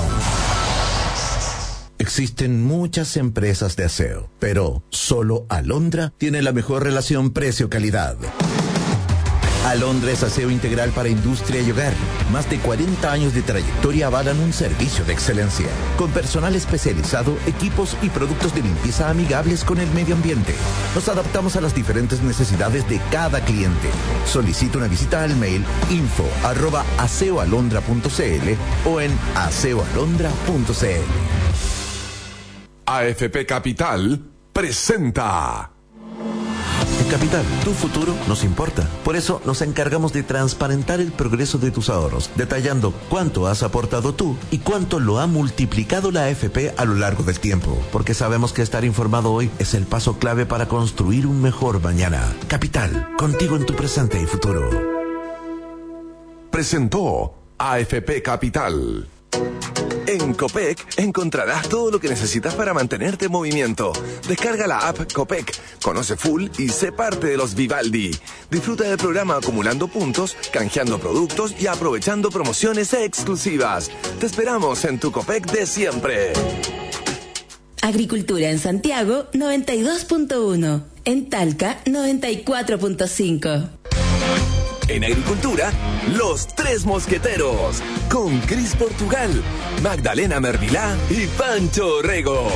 Existen muchas empresas de aseo, pero solo Alondra tiene la mejor relación precio-calidad. Alondra es aseo integral para industria y hogar. Más de cuarenta años de trayectoria avalan un servicio de excelencia, con personal especializado, equipos y productos de limpieza amigables con el medio ambiente. Nos adaptamos a las diferentes necesidades de cada cliente. Solicita una visita al mail info arroba aseoalondra punto cl o en aseoalondra punto cl. A F P Capital presenta. En Capital, tu futuro nos importa. Por eso nos encargamos de transparentar el progreso de tus ahorros, detallando cuánto has aportado tú y cuánto lo ha multiplicado la A F P a lo largo del tiempo. Porque sabemos que estar informado hoy es el paso clave para construir un mejor mañana. Capital, contigo en tu presente y futuro. Presentó A F P Capital. En Copec encontrarás todo lo que necesitas para mantenerte en movimiento. Descarga la app Copec, conoce full y sé parte de los Vivaldi. Disfruta del programa acumulando puntos, canjeando productos y aprovechando promociones exclusivas. Te esperamos en tu Copec de siempre. Agricultura en Santiago noventa y dos punto uno, en Talca noventa y cuatro punto cinco. En Agricultura, Los Tres Mosqueteros, con Cris Portugal, Magdalena Mervilá y Pancho Rego.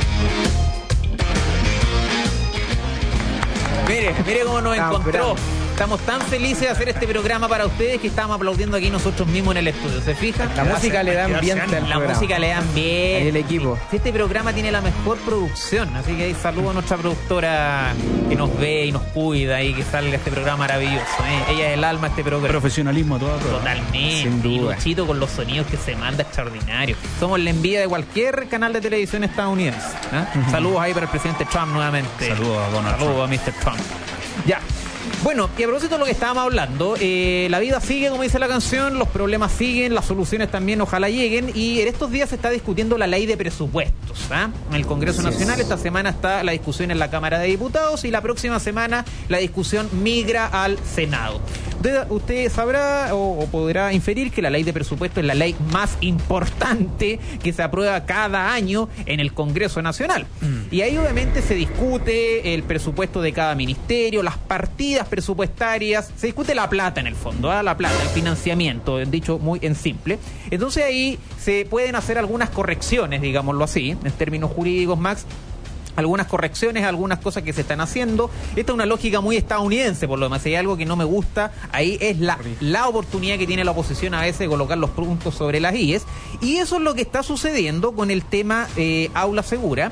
Mire, mire cómo nos encontró. Estamos tan felices de hacer este programa para ustedes que estamos aplaudiendo aquí nosotros mismos en el estudio. ¿Se fijan? La música le da ambiente al La programa. música le da ambiente. El equipo. Este programa tiene la mejor producción, así que saludo a nuestra productora que nos ve y nos cuida y que salga este programa maravilloso. ¿eh? Ella es el alma de este programa. Profesionalismo a toda prueba. Totalmente. Sin duda. Y Luchito con los sonidos que se manda extraordinario. Somos la envidia de cualquier canal de televisión estadounidense. ¿eh? Uh-huh. Saludos ahí para el presidente Trump nuevamente. Saludos a Donald Saludos Trump. a mister Trump. Ya. Bueno, y a propósito de lo que estábamos hablando, eh, la vida sigue, como dice la canción, los problemas siguen, las soluciones también ojalá lleguen, y en estos días se está discutiendo la ley de presupuestos, ¿eh? En el Congreso sí, Nacional. Esta semana está la discusión en la Cámara de Diputados y la próxima semana la discusión migra al Senado. Usted, usted sabrá o, o podrá inferir que la ley de presupuesto es la ley más importante que se aprueba cada año en el Congreso Nacional. Mm. Y ahí obviamente se discute el presupuesto de cada ministerio, las partidas presupuestarias, se discute la plata en el fondo, ¿eh? la plata, el financiamiento, dicho muy en simple. Entonces ahí se pueden hacer algunas correcciones, digámoslo así, en términos jurídicos, Max. Algunas correcciones, algunas cosas que se están haciendo. Esta es una lógica muy estadounidense, por lo demás. Si hay algo que no me gusta, ahí es la, la oportunidad que tiene la oposición a veces de colocar los puntos sobre las íes. Y eso es lo que está sucediendo con el tema eh, aula segura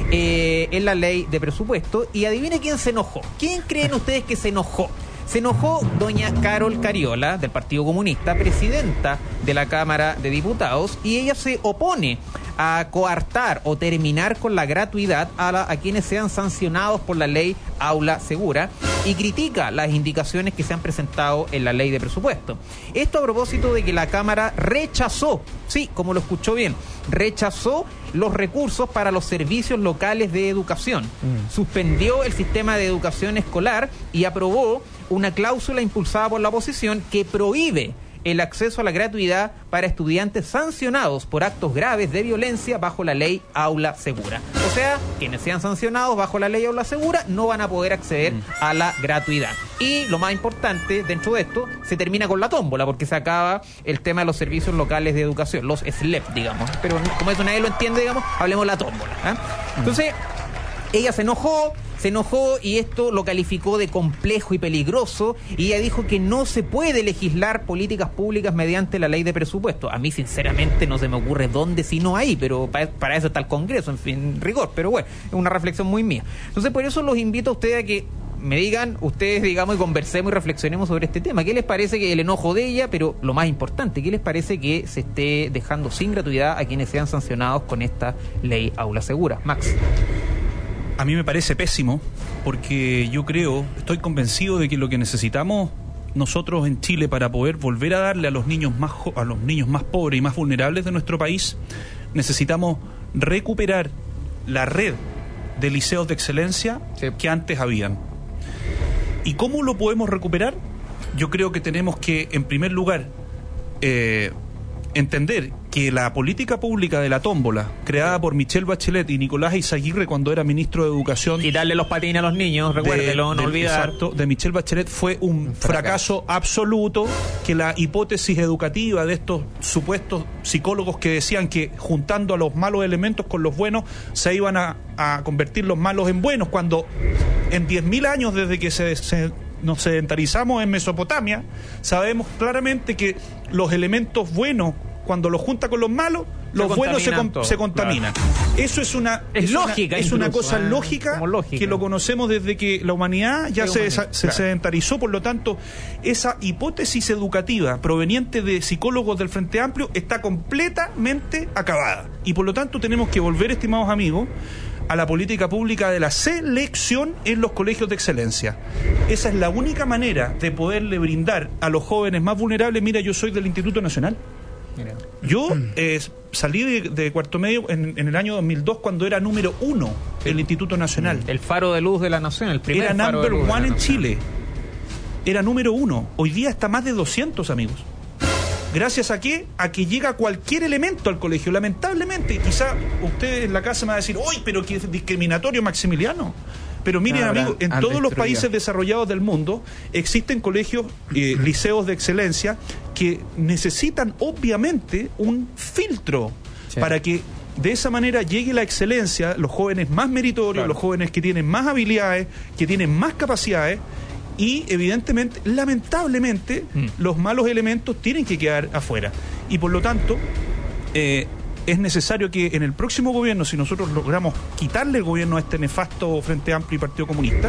eh, en la ley de presupuesto. Y adivine quién se enojó. ¿Quién creen ustedes que se enojó? Se enojó doña Carol Cariola, del Partido Comunista, presidenta de la Cámara de Diputados, y ella se opone a coartar o terminar con la gratuidad a, la, a quienes sean sancionados por la ley Aula Segura, y critica las indicaciones que se han presentado en la ley de presupuesto. Esto a propósito de que la Cámara rechazó, sí, como lo escuchó bien, rechazó los recursos para los servicios locales de educación. Mm. Suspendió el sistema de educación escolar y aprobó una cláusula impulsada por la oposición que prohíbe el acceso a la gratuidad para estudiantes sancionados por actos graves de violencia bajo la ley Aula Segura. O sea, quienes sean sancionados bajo la ley Aula Segura no van a poder acceder mm. a la gratuidad. Y lo más importante dentro de esto, se termina con la tómbola, porque se acaba el tema de los servicios locales de educación, los S L E P, digamos. Pero como eso nadie lo entiende, digamos, hablemos de la tómbola. ¿eh? Mm. Entonces, ella se enojó, se enojó y esto lo calificó de complejo y peligroso, y ella dijo que no se puede legislar políticas públicas mediante la ley de presupuesto. A mí sinceramente no se me ocurre dónde si no hay, pero para, para eso está el Congreso, en fin, rigor, pero bueno, es una reflexión muy mía. Entonces por eso los invito a ustedes a que me digan, ustedes digamos, y conversemos y reflexionemos sobre este tema. ¿Qué les parece que el enojo de ella, pero lo más importante, qué les parece que se esté dejando sin gratuidad a quienes sean sancionados con esta ley Aula Segura? Max. A mí me parece pésimo, porque yo creo, estoy convencido de que lo que necesitamos nosotros en Chile para poder volver a darle a los niños más jo- a los niños más pobres y más vulnerables de nuestro país, necesitamos recuperar la red de liceos de excelencia sí. que antes habían. ¿Y cómo lo podemos recuperar? Yo creo que tenemos que, en primer lugar, eh, entender que la política pública de la tómbola, creada por Michelle Bachelet y Nicolás Izaguirre cuando era ministro de Educación... Y darle los patines a los niños, recuérdelo, no olvidar. Exacto, de Michelle Bachelet fue un, un fracaso. fracaso absoluto, que la hipótesis educativa de estos supuestos psicólogos que decían que juntando a los malos elementos con los buenos se iban a, a convertir los malos en buenos, cuando en diez mil años desde que se... se nos sedentarizamos en Mesopotamia, sabemos claramente que los elementos buenos, cuando los junta con los malos, los se buenos se, con, se contaminan. Claro. Eso es una es, es lógica, una, es incluso, una cosa ¿eh? lógica, lógica que lo conocemos desde que la humanidad ya se, humanidad, se claro. sedentarizó. Por lo tanto, esa hipótesis educativa proveniente de psicólogos del Frente Amplio está completamente acabada. Y por lo tanto tenemos que volver, estimados amigos, a la política pública de la selección en los colegios de excelencia. Esa es la única manera de poderle brindar a los jóvenes más vulnerables. Mira, yo soy del Instituto Nacional. Mira. Yo eh, salí de, de cuarto medio en, en el año dos mil dos, cuando era número uno el Instituto Nacional. El faro de luz de la nación, el primer Era faro number de luz one en nación. Chile. Era número uno. Hoy día está más de doscientos, amigos. ¿Gracias a qué? A que llega cualquier elemento al colegio. Lamentablemente, quizá usted en la casa me va a decir, ¡uy, pero qué discriminatorio Maximiliano! Pero miren, no, amigos, en todos destruido. los países desarrollados del mundo existen colegios, eh, liceos de excelencia que necesitan obviamente un filtro sí. para que de esa manera llegue la excelencia, los jóvenes más meritorios, claro. los jóvenes que tienen más habilidades, que tienen más capacidades. Y evidentemente, lamentablemente, mm. los malos elementos tienen que quedar afuera. Y por lo tanto, eh, es necesario que en el próximo gobierno, si nosotros logramos quitarle el gobierno a este nefasto Frente Amplio y Partido Comunista,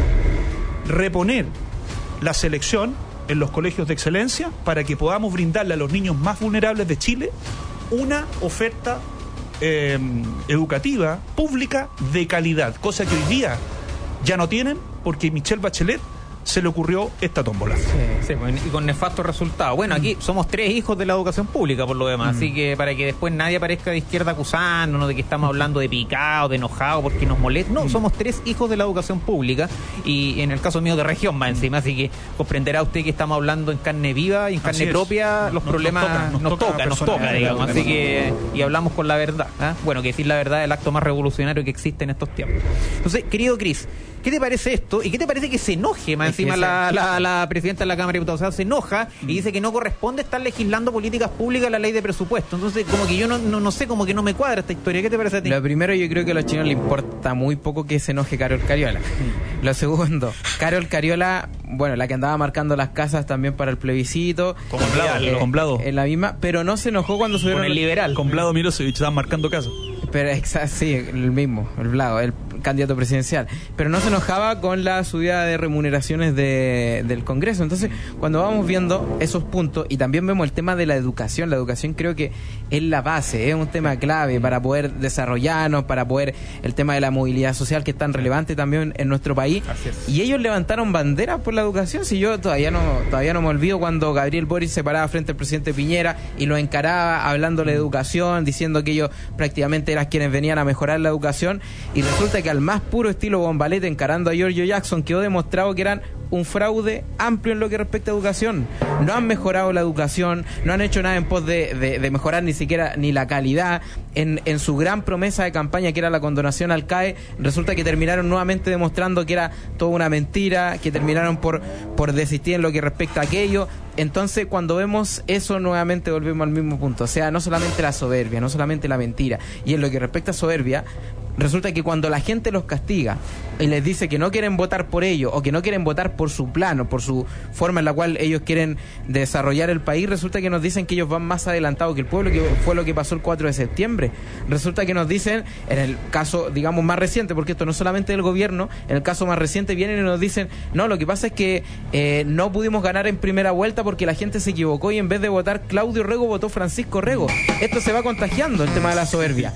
reponer la selección en los colegios de excelencia para que podamos brindarle a los niños más vulnerables de Chile una oferta eh, educativa, pública, de calidad, cosa que hoy día ya no tienen, porque Michelle Bachelet se le ocurrió esta tómbola. Sí, sí, y con nefastos resultados. Bueno, aquí somos tres hijos de la educación pública, por lo demás, mm. así que para que después nadie aparezca de izquierda acusándonos de que estamos hablando de picado, de enojado, porque nos molesta. No, mm. somos tres hijos de la educación pública, y en el caso mío de región más encima, así que comprenderá usted que estamos hablando en carne viva y en carne propia, los nos, problemas nos toca, nos toca, nos toca, nos toca digamos, así que, y hablamos con la verdad, ¿eh? Bueno, que decir la verdad es el acto más revolucionario que existe en estos tiempos. Entonces, querido Cris, ¿qué te parece esto? ¿Y qué te parece que se enoje más encima la, la, la presidenta de la Cámara de Diputados? O sea, se enoja mm. y dice que no corresponde estar legislando políticas públicas la ley de presupuesto. Entonces, como que yo no, no, no sé, como que no me cuadra esta historia. ¿Qué te parece a ti? Lo primero, yo creo que a los chinos les importa muy poco que se enoje Carol Cariola. Mm. Lo segundo, Carol Cariola, bueno, la que andaba marcando las casas también para el plebiscito. Con Blado. Eh, con Blado. En la misma, pero no se enojó cuando subieron... Con el liberal. Con Blado Milosevic estaban marcando casas. Pero exacto, sí, el mismo, el Blado, el candidato presidencial. Pero no se enojaba con la subida de remuneraciones de, del Congreso. Entonces, cuando vamos viendo esos puntos, y también vemos el tema de la educación, la educación creo que es la base, es un tema clave para poder desarrollarnos, para poder, el tema de la movilidad social, que es tan relevante también en nuestro país. Y ellos levantaron banderas por la educación. Si yo todavía no todavía no me olvido cuando Gabriel Boric se paraba frente al presidente Piñera y lo encaraba hablándole de educación, diciendo que ellos prácticamente eran quienes venían a mejorar la educación, y resulta que al más puro estilo Bombalete, encarando a Giorgio Jackson, quedó demostrado que eran un fraude amplio en lo que respecta a educación. No han mejorado la educación, no han hecho nada en pos de, de, de mejorar ni siquiera ni la calidad. En, en su gran promesa de campaña, que era la condonación al C A E, resulta que terminaron nuevamente demostrando que era toda una mentira, que terminaron por, por desistir en lo que respecta a aquello. Entonces, cuando vemos eso, nuevamente volvemos al mismo punto. O sea, no solamente la soberbia, no solamente la mentira. Y en lo que respecta a soberbia, resulta que cuando la gente los castiga y les dice que no quieren votar por ellos, o que no quieren votar por su plan o por su forma en la cual ellos quieren desarrollar el país, resulta que nos dicen que ellos van más adelantados que el pueblo, que fue lo que pasó el cuatro de septiembre. Resulta que nos dicen, en el caso, digamos, más reciente, porque esto no es solamente del gobierno, en el caso más reciente vienen y nos dicen, no, lo que pasa es que eh, no pudimos ganar en primera vuelta porque la gente se equivocó y en vez de votar Claudio Rego, votó Francisco Rego. Esto se va contagiando, el tema de la soberbia.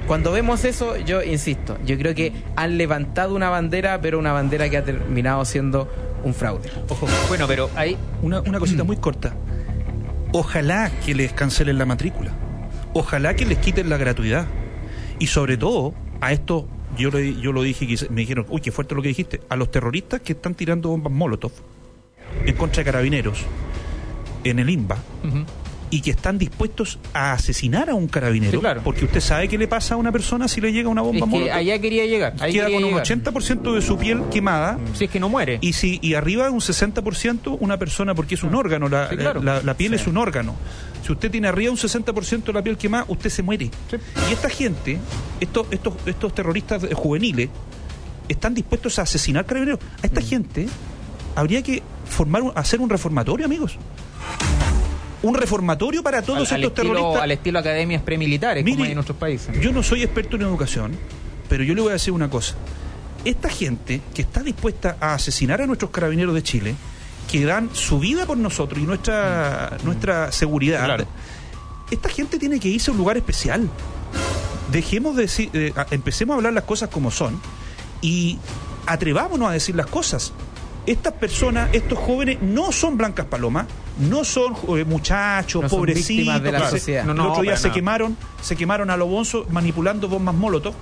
cuando vemos eso, yo insisto, yo creo que han levantado una bandera, pero una bandera que ha terminado siendo un fraude. Ojo, bueno, pero hay una, una cosita muy corta. Ojalá que les cancelen la matrícula. Ojalá que les quiten la gratuidad. Y sobre todo, a esto, yo lo, yo lo dije, y me dijeron, uy, qué fuerte lo que dijiste, a los terroristas que están tirando bombas Molotov en contra de carabineros en el INBA, uh-huh. y que están dispuestos a asesinar a un carabinero, sí, claro. porque usted sabe qué le pasa a una persona si le llega una bomba es que Molotov. Allá quería llegar. Queda quería con llegar. un ochenta por ciento de su piel quemada. Si es que no muere. Y si y arriba de un sesenta por ciento una persona, porque es un órgano, la, sí, claro. la, la piel sí. es un órgano. Si usted tiene arriba un sesenta por ciento de la piel quemada, usted se muere. Sí. Y esta gente, estos, estos, estos terroristas juveniles, están dispuestos a asesinar carabineros. A esta mm. gente habría que formar hacer un reformatorio, amigos. Un reformatorio para todos al, estos al estilo, terroristas. Al estilo academias premilitares, Mire, como hay en otros países. Yo no soy experto en educación, pero yo le voy a decir una cosa. Esta gente que está dispuesta a asesinar a nuestros carabineros de Chile, que dan su vida por nosotros y nuestra, mm. nuestra seguridad, claro. esta gente tiene que irse a un lugar especial. Dejemos de decir, eh, empecemos a hablar las cosas como son y atrevámonos a decir las cosas. Estas personas, estos jóvenes, no son blancas palomas, no son eh, muchachos, no pobrecitos, son de la que sociedad. Se, no, el no, otro día se nada. quemaron, se quemaron a lo bonzo manipulando bombas Molotov.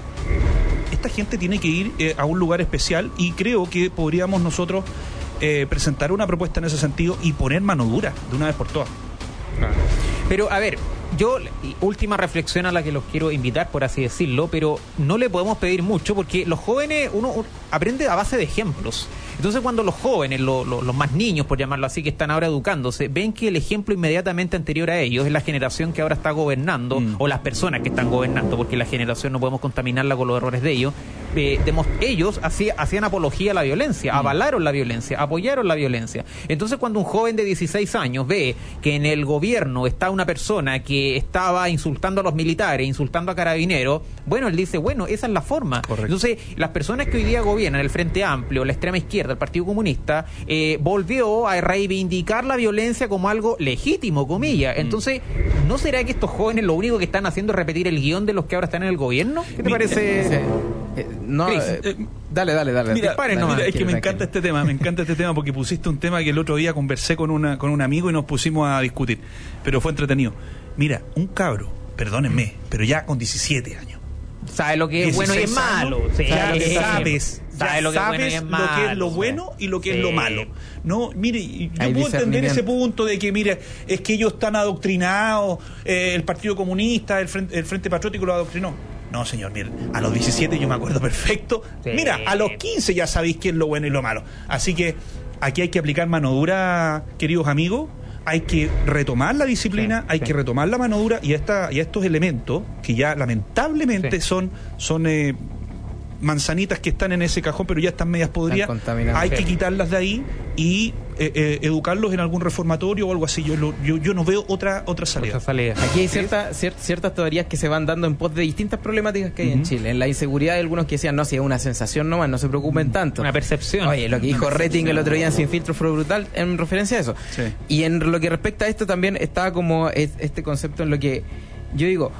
Esta gente tiene que ir eh, a un lugar especial y creo que podríamos nosotros eh, presentar una propuesta en ese sentido y poner mano dura de una vez por todas. Claro. Pero, a ver, yo, última reflexión a la que los quiero invitar, por así decirlo, pero no le podemos pedir mucho porque los jóvenes, uno, uno aprende a base de ejemplos. Entonces, cuando los jóvenes, lo, lo, los más niños, por llamarlo así, que están ahora educándose, ven que el ejemplo inmediatamente anterior a ellos es la generación que ahora está gobernando, mm. o las personas que están gobernando, porque la generación no podemos contaminarla con los errores de ellos, eh, demos, ellos hacían, hacían apología a la violencia, mm. avalaron la violencia, apoyaron la violencia. Entonces, cuando un joven de dieciséis años ve que en el gobierno está una persona que estaba insultando a los militares, insultando a carabineros, bueno, él dice, bueno, esa es la forma. Correcto. Entonces, las personas que hoy día gobiernan, el Frente Amplio, la extrema izquierda, el Partido Comunista, eh, volvió a reivindicar la violencia como algo legítimo, comillas. Entonces, ¿no será que estos jóvenes lo único que están haciendo es repetir el guión de los que ahora están en el gobierno? ¿Qué te Mi, parece? Eh, eh, no, eh, dale, dale, dale. Mira, Disparen mira, nomás, es que me encanta este tema, me encanta este tema porque pusiste un tema que el otro día conversé con una con un amigo y nos pusimos a discutir, pero fue entretenido. Mira, un cabro, perdónenme, pero ya con diecisiete años. Sabe lo que es bueno y es malo. Sí, ya sí, sabes, sabe ya lo que es sabes bueno y es malo, lo que es lo bueno y lo que sí. es lo malo. No, mire, yo Hay puedo entender ese punto de que, mire, es que ellos están adoctrinados, eh, el Partido Comunista, el Frente, el Frente Patriótico lo adoctrinó. No, señor, mire, a los diecisiete yo me acuerdo perfecto. Sí. Mira, a los quince ya sabéis qué es lo bueno y lo malo. Así que aquí hay que aplicar mano dura, queridos amigos. Hay que retomar la disciplina, sí, hay sí. que retomar la mano dura y, esta, y estos elementos que ya lamentablemente sí. son, son eh, manzanitas que están en ese cajón pero ya están medias podridas, hay sí. que quitarlas de ahí y eh, eh, educarlos en algún reformatorio o algo así. Yo lo, yo, yo no veo otra otra salida. Otra salida. Aquí hay cierta, cier, ciertas teorías que se van dando en pos de distintas problemáticas que hay uh-huh. en Chile. En la inseguridad hay algunos que decían, no, si es una sensación nomás, no se preocupen tanto. Una percepción. Oye, lo que dijo Retting el otro día en Sin Filtro fue brutal en referencia a eso. Sí. Y en lo que respecta a esto también estaba como este concepto en lo que yo digo,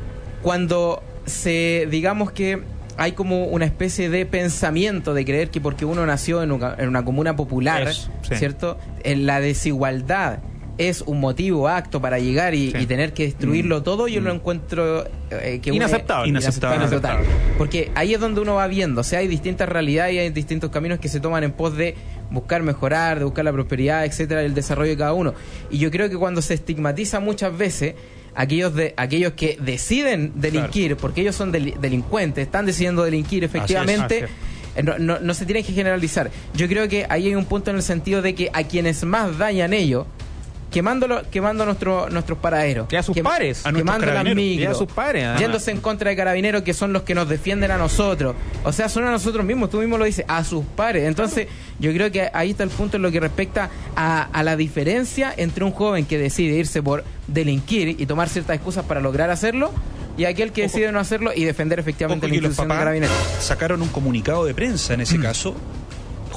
cuando se, digamos que hay como una especie de pensamiento de creer que porque uno nació en una, en una comuna popular, es, sí. ¿cierto? En la desigualdad es un motivo acto para llegar y, sí. y tener que destruirlo mm. todo, yo mm. lo encuentro eh, que inaceptable. Uno, inaceptable. inaceptable. Porque ahí es donde uno va viendo, o sea, hay distintas realidades y hay distintos caminos que se toman en pos de buscar mejorar, de buscar la prosperidad, etcétera, el desarrollo de cada uno. Y yo creo que cuando se estigmatiza muchas veces aquellos de aquellos que deciden delinquir, claro. porque ellos son del, delincuentes, están decidiendo delinquir efectivamente, así es, así es. No, no, no se tiene que generalizar. Yo creo que ahí hay un punto en el sentido de que a quienes más dañan ellos, quemándolo, quemando nuestro, nuestros paraderos, y a sus quema, pares, a quemando las micros, y a sus pares, además. Yéndose en contra de carabineros que son los que nos defienden a nosotros, o sea, son a nosotros mismos, tú mismo lo dices, a sus pares. Entonces yo creo que ahí está el punto en lo que respecta a, a la diferencia entre un joven que decide irse por delinquir y tomar ciertas excusas para lograr hacerlo y aquel que Ojo. decide no hacerlo y defender efectivamente Ojo, la institución de carabineros. Sacaron un comunicado de prensa en ese mm. caso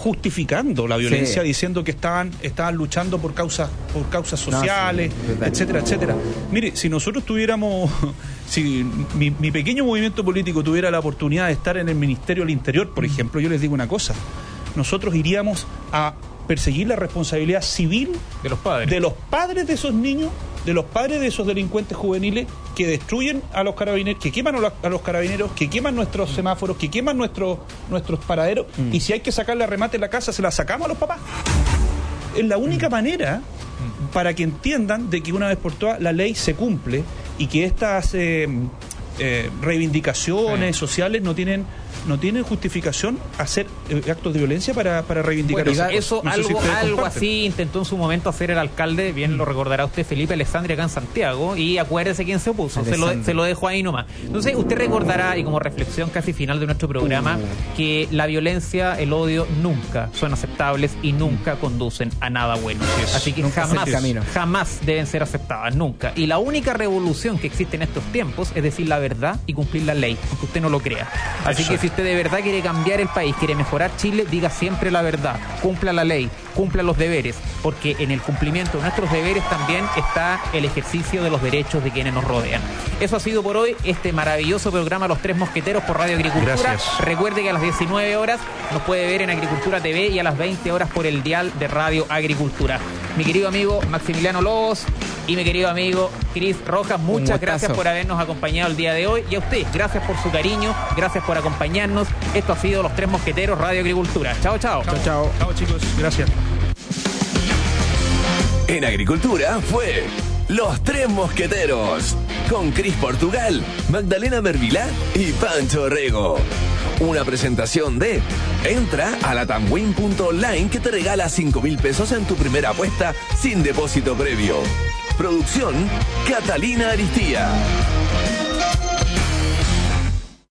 justificando la violencia, Sí. diciendo que estaban, estaban luchando por causas, por causas sociales, No, sí, etcétera, etcétera. Mire, si nosotros tuviéramos, si mi, mi pequeño movimiento político tuviera la oportunidad de estar en el Ministerio del Interior, por ejemplo, yo les digo una cosa, nosotros iríamos a perseguir la responsabilidad civil de los padres, de los padres de esos niños, de los padres de esos delincuentes juveniles que destruyen a los carabineros, que queman a los, a los carabineros, que queman nuestros mm. semáforos, que queman nuestros nuestros paraderos, mm. y si hay que sacarle a remate la casa, se la sacamos a los papás. Es la única mm. manera mm. para que entiendan de que una vez por todas la ley se cumple y que estas eh, eh, reivindicaciones sí. sociales no tienen no tienen justificación hacer eh, actos de violencia para, para reivindicar bueno, eso. Eso, no algo, si algo así intentó en su momento hacer el alcalde, bien mm. lo recordará usted, Felipe Alessandri, acá en Santiago, y acuérdese quién se opuso, se lo, se lo dejo ahí nomás. Entonces, usted recordará, y como reflexión casi final de nuestro programa, uh. que la violencia, el odio, nunca son aceptables y nunca conducen a nada bueno. Yes. Así que nunca jamás, jamás deben ser aceptadas, nunca. Y la única revolución que existe en estos tiempos es decir la verdad y cumplir la ley, aunque usted no lo crea. Así Eso. que si usted de verdad quiere cambiar el país, quiere mejorar Chile, diga siempre la verdad, cumpla la ley, cumpla los deberes, porque en el cumplimiento de nuestros deberes también está el ejercicio de los derechos de quienes nos rodean. Eso ha sido por hoy este maravilloso programa Los Tres Mosqueteros por Radio Agricultura. Gracias. Recuerde que a las diecinueve horas nos puede ver en Agricultura T V y a las veinte horas por el dial de Radio Agricultura. Mi querido amigo Maximiliano Lobos y mi querido amigo Cris Rojas, muchas gracias por habernos acompañado el día de hoy, y a usted, gracias por su cariño, gracias por acompañarnos. Esto ha sido Los Tres Mosqueteros Radio Agricultura. Chao, chao. Chao, chao. Chao, chicos. Gracias. En Agricultura fue Los Tres Mosqueteros, con Cris Portugal, Magdalena Mervilá y Pancho Rego. Una presentación de entra a latamwin punto online que te regala cinco mil pesos en tu primera apuesta sin depósito previo. Producción Catalina Aristía.